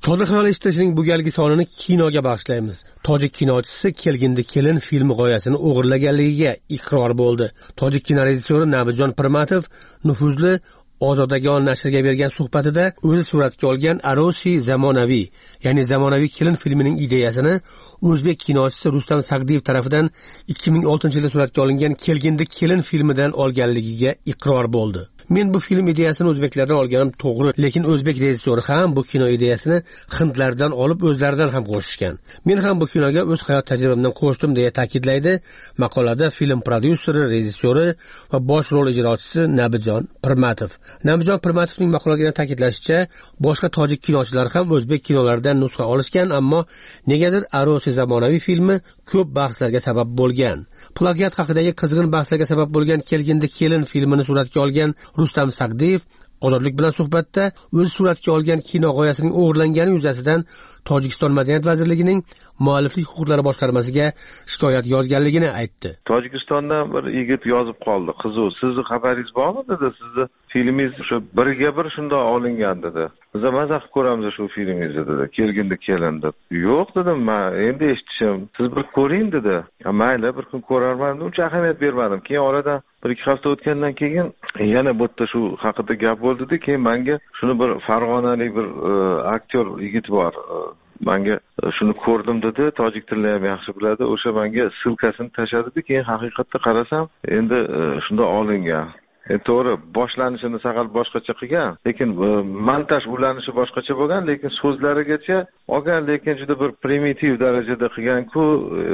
Sodiq Xayol eshitishining bu galgi sonini kinoga bag'ishlaymiz. Tojik kinochisi Kelgindi kelin filmi g'oyasini o'g'irlaganligiga iqror bo'ldi. Tojik kino rejissyori Nabijon Pirmatov nufuzli Ozodagon nashriga bergan suhbatida o'zi suratga olgan Arosi zamonaviy, ya'ni zamonaviy kelin filmining ideyasini o'zbek kinochisi Rustam Sagdiyev tomonidan 2006-yilda suratga olingan Kelgindi kelin filmidan olganligiga iqror bo'ldi. Men bu film ideyasini o'zbeklardan olganim to'g'ri, lekin o'zbek rejissyori ham bu kino ideyasini hindlardan olib o'zlaridan ham qo'shishgan. Men ham bu kinoga o'z hayot tajribamdan qo'shdim deya ta'kidlaydi maqolada film prodyuseri, rejissyori va bosh rol ijrochisi Nabijon Pirmatov. Nabijon Pirmatovning maqolaga ta'kidlashicha, boshqa tojik kinochilar ham o'zbek kinolaridan nusxa olishgan, ammo negadir Arosi zamonaviy filmi ko'p bahslarga sabab bo'lgan. Plagiat haqidagi qizg'in bahslarga sabab bo'lgan Kelgindi kelin filmini suratga olgan Rustam Sagdiyev Ozodlik bilan suhbatda o'z suratga olgan kino g'oyasining o'g'irlangani yuzasidan Tojikiston Madaniyat vazirligining mualliflik huquqlari boshqarmasiga shikoyat yozganligini aytdi. Tojikistondan bir yigit yozib qoldi. Qiziq, sizni xabaringiz bormi dedi? Sizni filmingiz o'sha birga bir shundoq olingan dedi. Biz maza qilib ko'ramiz shu filmingizni dedi. Kelgindi kelin deb. Yo'q dedim, men endi eshitishim. Siz bir ko'ring dedi. Mayli, bir kun ko'rarman. Uncha ahamiyat bermadim. Keyin oradan 1-2 hafta o'tgandan keyin yana bu yerda shu haqida gap bo'ldi-da, keyin menga shuni bir farg'onalik bir aktyor yigit bor. Menga shuni ko'rdim dedi, tojik tilini ham yaxshi biladi. O'sha menga silkasini tashladi, keyin haqiqatda qarasam, endi shunda olingan. To'g'ri, boshlanishini saqal boshqacha qilgan, lekin montaj ulanishi boshqacha bo'lgan, lekin so'zlarigacha olgan, lekin juda bir primitiv darajada qilgan-ku,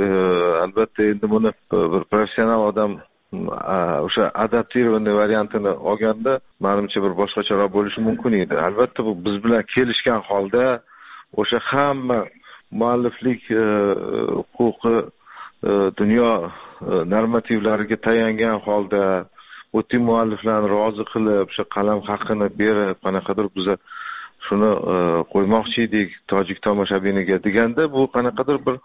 albatta endi buni bir professional odam o'sha adaptirованный variantini olganda menimcha bir boshqacharoq bo'lishi mumkin edi. Albatta bu biz bilan kelishgan holda o'sha hamma mualliflik huquqi dunyo normativlariga tayangan holda o'tin mualliflarni rozi qilib o'sha qalam haqqini berib qanaqadir biz shuni qo'ymoqchi edik tojik tomoshabiniga deganda bu qanaqadir bir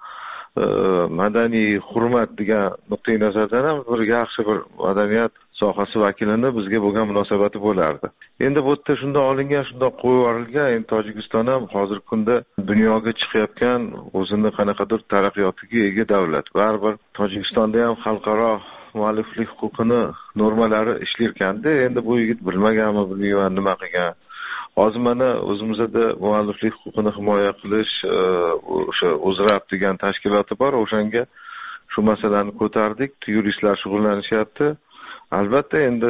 madaniy hurmat degan nuqtai nazardan ham bir yaxshi bir madaniyat sohasi vakilini bizga bo'lgan munosabati bo'lardi. Endi bu yerda shunda olingan, shunda qo'yib yuborilgan. Endi Tojikiston ham hozirgi kunda dunyoga chiqayotgan o'zini qanaqadir taraqqiyotiga ega davlat. Baribir Tojikistonda ham xalqaro mualliflik huquqini normalari ishlayotganda, endi bu yigit bilmaganmi, bilmayman nima qilgan. Hozir mana o'zimizda mualliflik huquqini himoya qilish o'sha O'zRab degan tashkiloti bor. O'shanga shu masalani ko'tardik. Yuristlar shug'ullanishyapti. Albatta endi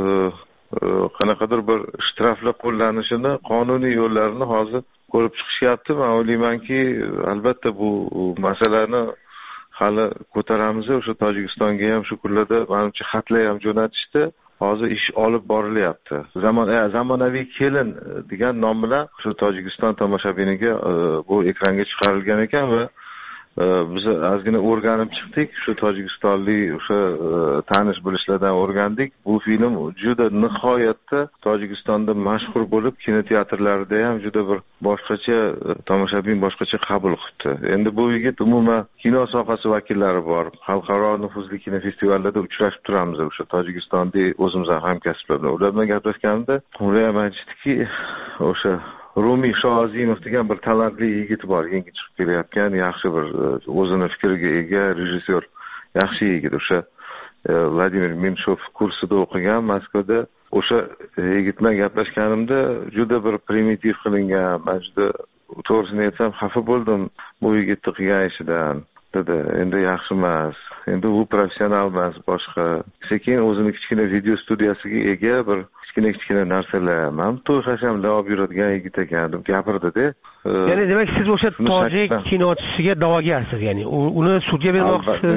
qanaqadir bir shtraflar qo'llanishini, qonuniy yo'llarini hozir ko'rib chiqishyapti. Men o'ylaymanki, albatta bu masalani hali ko'taramiz. O'sha Tojikistonga ham shu kunlarda menimcha xatlar ham jo'natishdi. Hozir ish olib borilyapti. Zamonaviy kelin degan nom bilan shu Tojikiston tomoshabiniga bu ekranga chiqarilgan ekan va biz ozgina o'rganib chiqdik. Shu tojikistonlik o'sha tanish bilishlardan o'rgandik. Bu film juda nihoyatda Tojikistonda mashhur bo'lib, kinoteatrlarda ham juda bir boshqacha tomoshabin boshqacha qabul qildi. Endi bu yigit umuman kino sohasi vakillari bor. Xalqaro nufuzli kino festivallarda uchrashib turamiz o'sha Tojikistonda o'zimizning hamkasblar bilan. Ular bilan gaplashganimda ular ham aytishdiki, o'sha Rumiy Shoazimov degan bir talantli yigit bor, yangi chiqib kelayotgan, yaxshi bir o'zini fikriga ega rejissyor, yaxshi yigit. O'sha Vladimir Menshov kursida o'qigan Moskvada. O'sha yigit bilan gaplashganimda juda bir primitiv qilingan, men juda to'g'risini aytsam xafa bo'ldim bu yigitni qilgan ishidan. Dedi, endi yaxshi emas, endi u professional emas, boshqa. Sekin o'zini kichkina video studiyasiga ega bir kichkina narsalar, men to'y hashamlar olib yuradigan yigit ekan deb gapirdi-da. Ya'ni demak siz o'sha tojik kinochisiga da'vogarsiz, ya'ni uni sudga bermoqchisiz.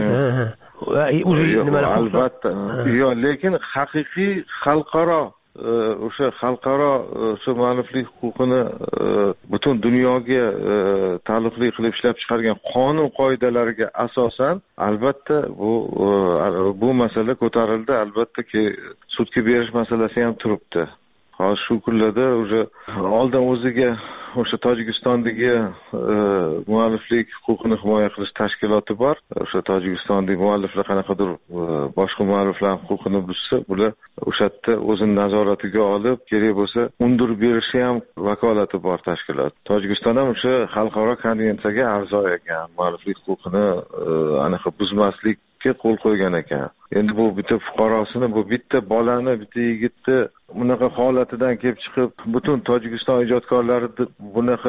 Albatta. Yo'q, lekin haqiqiy xalqaro o'sha xalqaro shu mualliflik huquqini butun dunyoga taalluqli qilib ishlab chiqargan qonun qoidalariga asosan albatta bu masala ko'tarildi. Albatta sudga berish masalasi ham turibdi. Hozir shu kunlarda o'sha oldin o'ziga o'sha Tojikistondagi mualliflik huquqini himoya qilish tashkiloti bor. O'sha Tojikistondagi mualliflar qanaqadir boshqa mualliflarning huquqini buzsa, bular o'sha yerda o'zini nazoratiga olib, kerak bo'lsa undirib berishi ham vakolati bor tashkilot. Tojikiston ham o'sha xalqaro konvensiyaga a'zo ekan, mualliflik huquqini aniq buzmaslikka qo'l qo'ygan ekan. Endi bu bitta fuqarosini, bu bitta bolani, bitta yigitni bunaqa holatidan kelib chiqib, butun Tojikiston ijodkorlari bunaqa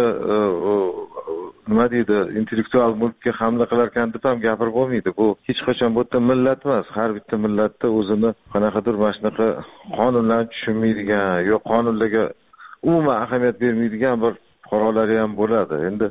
nima deydi, intellektual mulkka hamla qilar ekan deb ham gapirib bo'lmaydi. Bu hech qachon bu yerda millat emas. Har bitta millatda o'zini qanaqadir mana shunaqa qonunlarni tushunmaydigan, yo qonunlarga umuman ahamiyat bermaydigan bir fuqarolari ham bo'ladi. Endi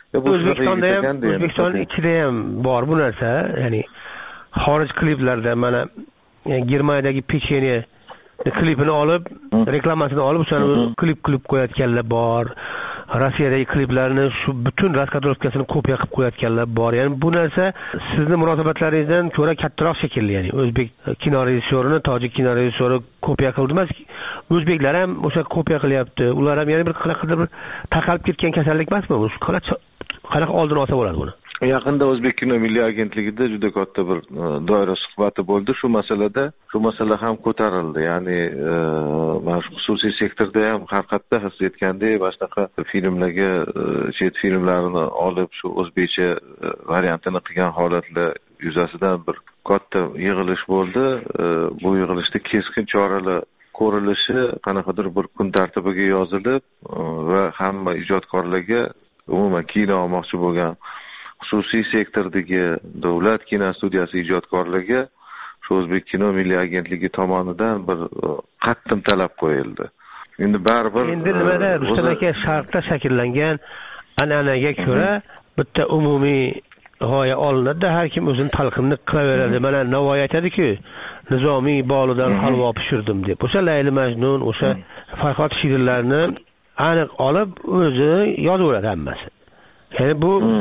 O'zbekiston ichida ham bor bu narsa, ya'ni xorij kliplarda mana Germaniyadagi pechenye klipini olib, reklamasini olib, o'shani klip qo'yayotganlar bor. Rossiyadagi kliplarni shu butun raskadrovkasini kopiya qilib qo'yayotganlar bor. Ya'ni bu narsa sizni munosabatlaringizdan ko'ra kattaroq shekilli, ya'ni o'zbek kino rejissorini tojik kino rejissori kopiya qildi emas, o'zbeklar ham o'sha kopiya qilyapti. Ular ham yana bir qanaqadir bir tarqalib ketgan kasallik emasmi? Bu qanaqa oldini olsa bo'ladi buni? Yaqinda O'zbek kino milliy agentligida juda katta bir doira suhbati bo'ldi. Shu masala ham ko'tarildi. Ya'ni mana shu xususiy sektorda ham har qayerda his etgandek, mana shunaqa filmlarga chet filmlarini olib shu o'zbekcha variantini qilgan holatlar yuzasidan bir katta yig'ilish bo'ldi. Bu yig'ilishda keskin choralar ko'rilishi qanaqadir bir kun tartibiga yozilib va hamma ijodkorlarga umuman kino olmoqchi bo'lgan xususiy sektordagi davlat kino studiyasi ijodkorlariga shu O'zbek kino milliy agentligi tomonidan bir qattiq talab qo'yildi. Endi baribir nimada Rustam aka sharqda shakllangan an'anaga ko'ra bitta umumiy g'oya olinadi, har kim o'zini talqinni qilaveradi. Mana Navoiy aytadi-ku, Nizomiy bolidan halvo pishirdim deb. O'sha Layli Majnun, o'sha Farhod she'rlarini aniq olib o'zi yozaveradi hammasi. Ya'ni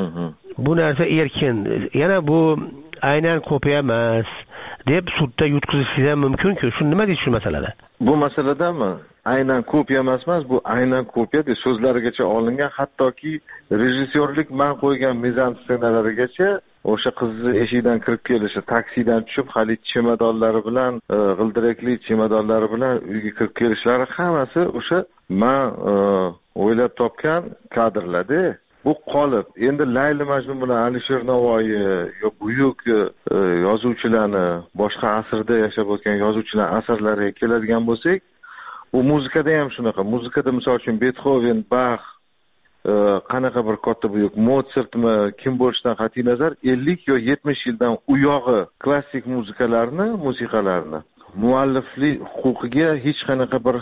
bu narsa erkin. Yana bu aynan kopiya emas deb sudda yutqizishingiz ham mumkin-ku. Shuni nima deysiz shu masalada? Bu masaladami? Aynan kopiya emas, bu aynan kopiya deb so'zlarigacha olingan, hattoki rejissyorlik man qo'ygan mizan-ssenalarigacha o'sha qizni eshikdan kirib kelishi, taksidan tushib, hali chemadonlari bilan, g'ildirakli chemadonlari bilan uyga kirib kelishlari hammasi o'sha men o'ylab topgan kadrlarda. Bu qolib, endi Layli Majnun bilan Alisher Navoiy yo buyuk yozuvchilarni, boshqa asrda yashab o'tgan yozuvchilar asarlariga keladigan bo'lsak, u muzikada ham shunaqa. Muzikada misol uchun Beethoven, Bach, qanaqa bir katta buyuk Mozartmi, kim bo'lishidan qat'iy nazar 50 yo 70 yildan u yog'i klassik musiqalarni mualliflik huquqiga hech qanaqa bir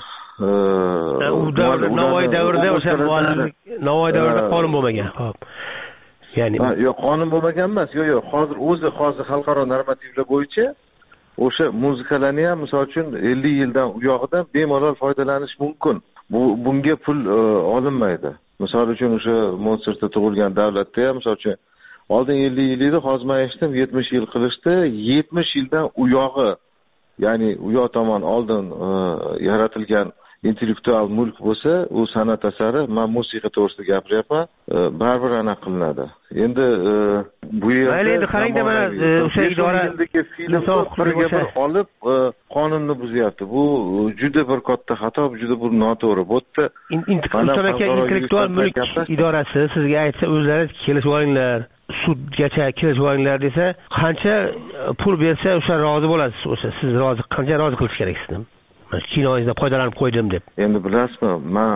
Navoiy davrida o'sha mualliflik Navoiy davrida qonun bo'lmagan. Xo'p. Ya'ni yo'q, qonun bo'lmagan emas. Yo'q, hozir xalqaro normativlar bo'yicha o'sha muzikalarni ham misol uchun 50 yildan u yog'idan bemalol foydalanish mumkin. Bunga pul olinmaydi. Misol uchun o'sha Mozartda tug'ilgan davlatda ham misol uchun oldin 50 yil edi, hozir men eshitdim 70 yil qilishdi. 70 yildan u yog'i, ya'ni u yoq tomon oldin yaratilgan intellektual mulk bo'lsa, u san'at asari, men musiqa to'g'risida gapiryapman, baribir aniq qilinadi. Endi bu yerda qarangda mana o'sha idoradagi filmni olib qonunni buzyapti. Bu juda bir katta xato, juda bir noto'g'ri. Bu yerda intellektual mulk idorasi sizga aytsa, o'zlaringiz kelishib olinglar, sudgacha kelishib olinglar desa, qancha pul bersa o'sha rozi bo'lasiz. O'sha siz qancha rozi qilish kerak sizdan? Kinoingizda foydalanib qo'ydim deb. Endi bilasizmi, men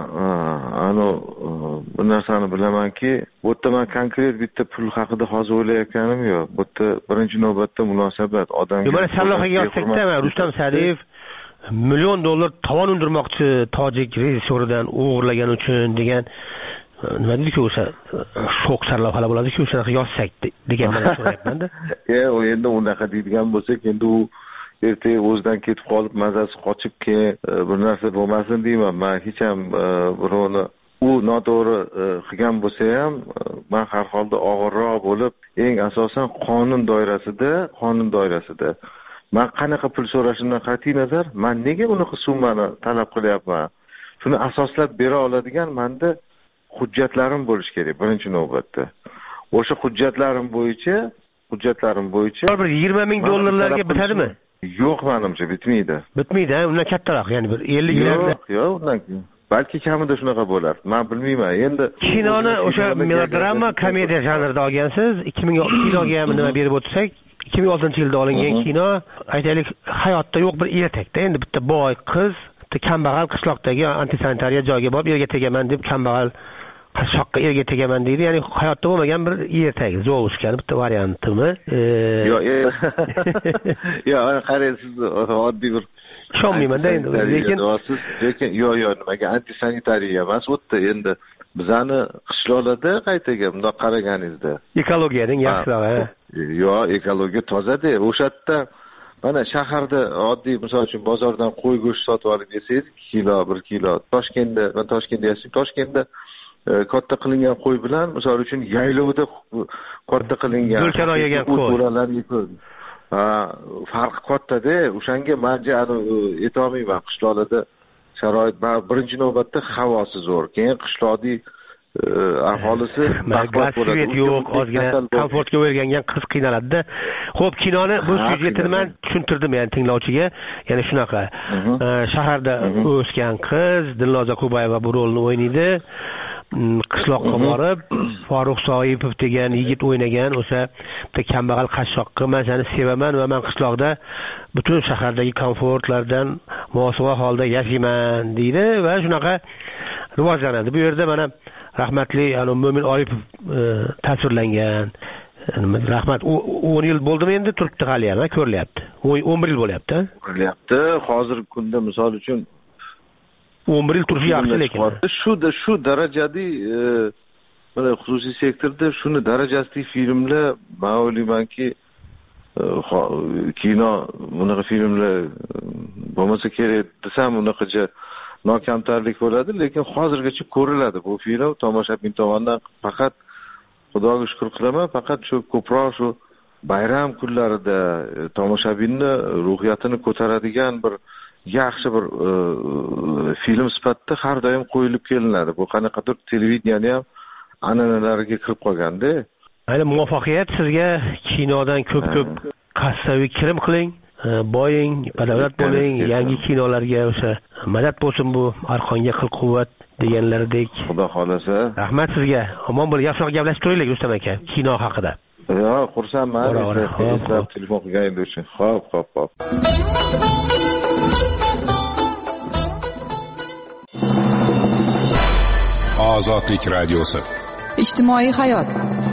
bu narsani bilamanki, bu yerda men konkret bitta pul haqida hozir o'ylayotganim yo'q. Bu yerda birinchi navbatda munosabat odamga. Mana sarlavhaga yozsak-da, Rustam Sa'diyev $1 million tovon undirmoqchi tojik rejissyoridan o'g'irlagan uchun degan nima deydi-ku, o'sha shok sarlavhalar bo'ladi-ku, o'shanaqa yozsak degan mana so'rayapman-da. Endi unaqa deydigan bo'lsak, endi u ertaga o'zidan ketib qolib, mazasi qochib keyin bir narsa bo'lmasin deyman. Men hech ham birovni u noto'g'ri qilgan bo'lsa ham, men har holda og'irroq bo'lib, eng asosan qonun doirasida men qanaqa pul so'rashimdan qat'iy nazar, men nega unaqa summani talab qilyapman? Shuni asoslab bera oladigan menda hujjatlarim bo'lishi kerak birinchi navbatda. O'sha hujjatlarim bo'yicha bir 20 ming dollarlarga bitadimi? Yo'q, menimcha bitmaydi. Bitmaydi, undan kattaroq, ya'ni bir 50 milliard. Yo'q, undan balki kamida shunaqa bo'lar. Men bilmayman. Endi kinoni o'sha melodrama, komediya janrida olgansiz. 2006 ham nima berib o'tsak, 2006-yilda olingan kino, aytaylik, hayotda yo'q bir ertakda. Endi bitta boy qiz, bitta kambag'al qishloqdagi antisanitariya joyga borib erga tegaman deb kambag'al qashshoqqa erga tegaman deydi. Ya'ni hayotda bo'lmagan bir ertak, Zolushkani bitta variantimi? Yo'q, qaraysiz, oddiy bir ishonmayman-da endi, lekin yo'q, nimaga antisanitariya emas, u yerda endi bizani qishloqlarda qaytaga bundoq qaraganingizda ekologiyaning yaxshiligi. Yo'q, ekologiya toza-da. O'sha yerda mana shaharda oddiy, misol uchun bozordan qo'y go'shti sotib olib yesangiz, 1 kilo. Toshkentda yashayman. Toshkentda katta qilingan qo'y bilan, misol uchun yaylovda katta qilingan Zulkano yegan qo'y. Farq katta-da. O'shanga menga aytolmayman. Qishloqlarda sharoit birinchi navbatda havosi zo'r. Keyin qishloqning aholisi baquvvat bo'ladi. Yo'q, ozgina komfortga o'rgangan qiz qiynaladi-da. Xo'p, kinoni bu syujetini men tushuntirdim, ya'ni tinglovchiga. Ya'ni shunaqa. Shaharda o'sgan qiz Dilnoza Kubayeva bu rolni o'ynaydi. Qishloqqa borib, Farruh Soipov degan yigit o'ynagan o'sha bitta kambag'al qashshoqqa men seni sevaman va men qishloqda butun shahardagi komfortlardan mosuvo holda yashayman deydi va shunaqa rivojlanadi. Bu yerda mana rahmatli Mo'min Oripov tasvirlangan. Rahmat, 10 yil bo'ldimi endi turibdi hali ham, ko'rilyapti. 11 yil bo'lyapti. Ko'rilyapti. Hozirgi kunda misol uchun 11 yil turishi yaxshi, lekin shu darajada mana xususiy sektorda shuni darajasida filmlar, men o'ylaymanki, kino bunaqa filmlar bo'lmasa kerak desam unaqacha nokamtarlik bo'ladi, lekin hozirgacha ko'riladi bu film tomoshabin tomonidan. Faqat Xudoga shukr qilaman, faqat shu ko'proq shu bayram kunlarida tomoshabinni ruhiyatini ko'taradigan bir yaxshi bir film sifatida har doim qo'yilib kelinadi. Bu qanaqadir televideniyani ham an'analariga kirib qolganda. Mayli, muvaffaqiyat sizga. Kinodan ko'p kassaviy kirim qiling, boying, badavlat bo'ling, yangi kinolarga o'sha madad bo'lsin bu arqonga qil-quvvat deganlaridek. Xudo xolasa. Rahmat sizga. Omon bo'ling, yaxshiroq gaplashib turaylik Rustam aka kino haqida. Yo'q, xursandman. Telefon qilganingiz uchun. Xo'p. Ozodlik radiosi. Ijtimoiy hayot.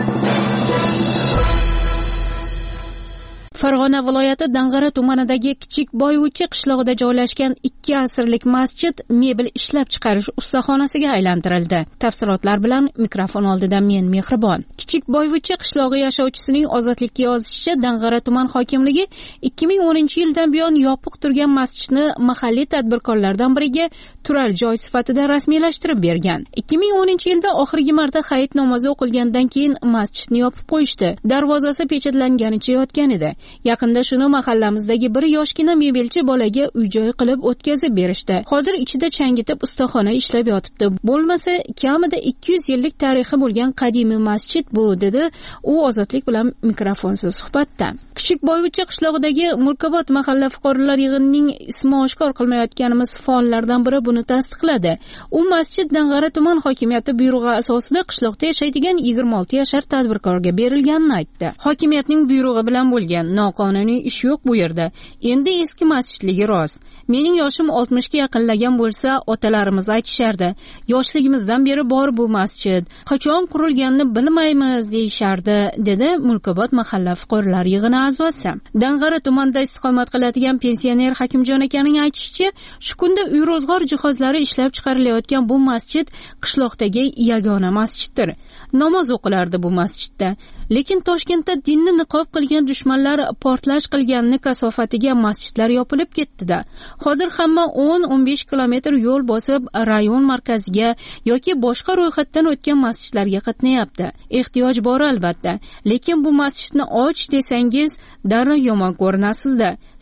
Farg'ona viloyati Dang'ara tumanidagi Kichik Boyvuchi qishlog'ida joylashgan 2 asrlik masjid mebel ishlab chiqarish ustaxonasiga aylantirildi. Tafsilotlar bilan mikrofon oldida men Mehribon. Kichik Boyvuchi qishlog'i yashovchisining Ozodlikka yozishicha, Dang'ara tuman hokimligi 2010-yildan buyon yopiq turgan masjidni mahalliy tadbirkorlardan biriga turar joy sifatida rasmiylashtirib bergan. 2010-yilda oxirgi marta hayit namozi o'qilgandan keyin masjidni yopib qo'yishdi. Darvozasi pechatlanganicha yotgan edi. Yaqinda shuni mahallamizdagi bir yoshgina mebelchi bolaga uy-joy qilib o'tkazib berishdi. Hozir ichida changitib ustaxona ishlab yotibdi. Bo'lmasa, kamida 200 yillik tarixi bo'lgan qadimiy masjid bu, dedi u Ozodlik bilan mikrofonsiz suhbatda. Kichik Boyvuchi qishlog'idagi Mulkobod mahalla fuqarolar yig'inining ismi oshkor qilmayotganimiz faollardan biri buni tasdiqladi. U masjid Dang'ara tuman hokimiyati buyrug'i asosida qishloqda yashaydigan 26 yashar tadbirkorga berilganini aytdi. Hokimiyatning buyrug'i bilan bo'lgan noqonuniy ish yo'q bu yerda. Endi eski masjidligi rost. Mening yoshim 60 ga yaqinlagan bo'lsa, otalarimiz aytishardi, yoshligimizdan beri bor bu masjid. Qachon qurilganini bilmaymiz deyishardi, dedi Mulkobod mahalla fuqarolar yig'ini a'zosi. Dang'ara tumanida istiqomat qiladigan pensioner Hakimjon akaning aytishicha, shu kunda uy ro'zg'or jihozlari ishlab chiqarilayotgan bu masjid qishloqdagi yagona masjiddir. Namoz o'qilardi bu masjidda. Lekin Toshkentda dinni niqob qilgan dushmanlar portlash qilganini kasofatiga masjidlar yopilib ketdi-da. Hozir hamma 10-15 kilometr yo'l bosib rayon markaziga yoki boshqa ro'yxatdan o'tgan masjidlarga qatnayapti. Ehtiyoj bor albatta, lekin bu masjidni och desangiz darrov yomon ko'rinasiz-da.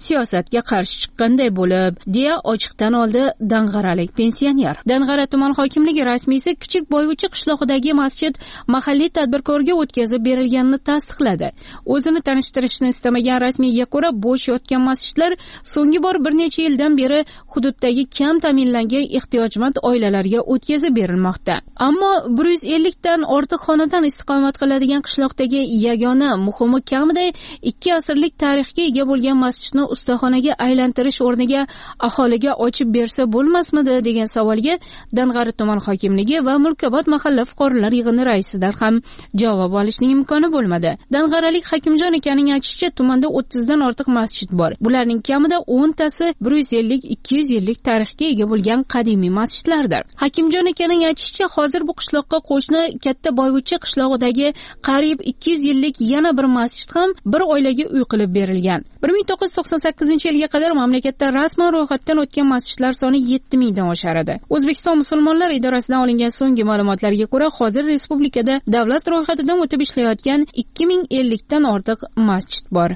siyosatga qarshi chiqqanday bo'lib, deya ochiqdan oldi dang'aralik pensioner. Dang'ara tuman hokimligi rasmiysi Kichik Boyvuchi qishlog'idagi masjid mahalliy tadbirkorga o'tkazib berilganini tasdiqladi. O'zini tanishtirishni istamagan rasmiyga ko'ra, bo'sh yotgan masjidlar so'nggi bor bir necha yildan beri hududdagi kam ta'minlangan ehtiyojmand oilalarga o'tkazib berilmoqda. Ammo 150 dan ortiq xonadan istiqomat qiladigan qishloqdagi yagona muhimi kamida 2 asrlik tarixga ega bo'lgan masjidni ustaxonaga aylantirish o'rniga aholiga ochib bersa bo'lmasmidi degan savolga Dang'ara tuman hokimligi va Mulkobod mahalla fuqarolar yig'ini raisidan ham javob olishning imkoni bo'lmadi. Dang'aralik Hakimjon akaning aytishicha, tumanda 30 dan ortiq masjid bor. Bularning kamida 10 tasi 150-200 yillik tarixga ega bo'lgan qadimiy masjidlardir. Hakimjon akaning aytishicha, hozir bu qishloqqa qo'shni Katta Boyvuchi qishlog'idagi qariyb 200 yillik yana bir masjid ham bir oilaga uy qilib berilgan. 1998-yilga qadar mamlakatda rasman ro'yxatdan o'tgan masjidlar soni 7000 dan oshar edi. O'zbekiston musulmonlar idorasidan olingan so'nggi ma'lumotlarga ko'ra, hozir respublikada davlat ro'yxatidan o'tib ishlayotgan 2050 dan ortiq masjid bor.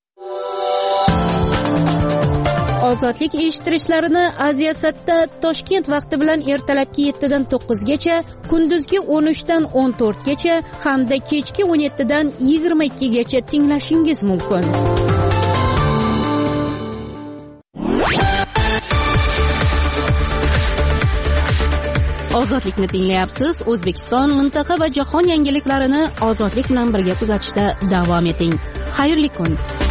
Ozodlik eshittirishlarini Aziyasatda Toshkent vaqti bilan ertalabki 7 dan 9 gacha, kunduzgi 13 dan 14 gacha hamda kechki 17 dan 22 gacha tinglashingiz mumkin. Ozodlikni tinglayapsiz. O'zbekiston, mintaqa va jahon yangiliklarini ozodlik bilan birga kuzatishda davom eting. Xayrli kun.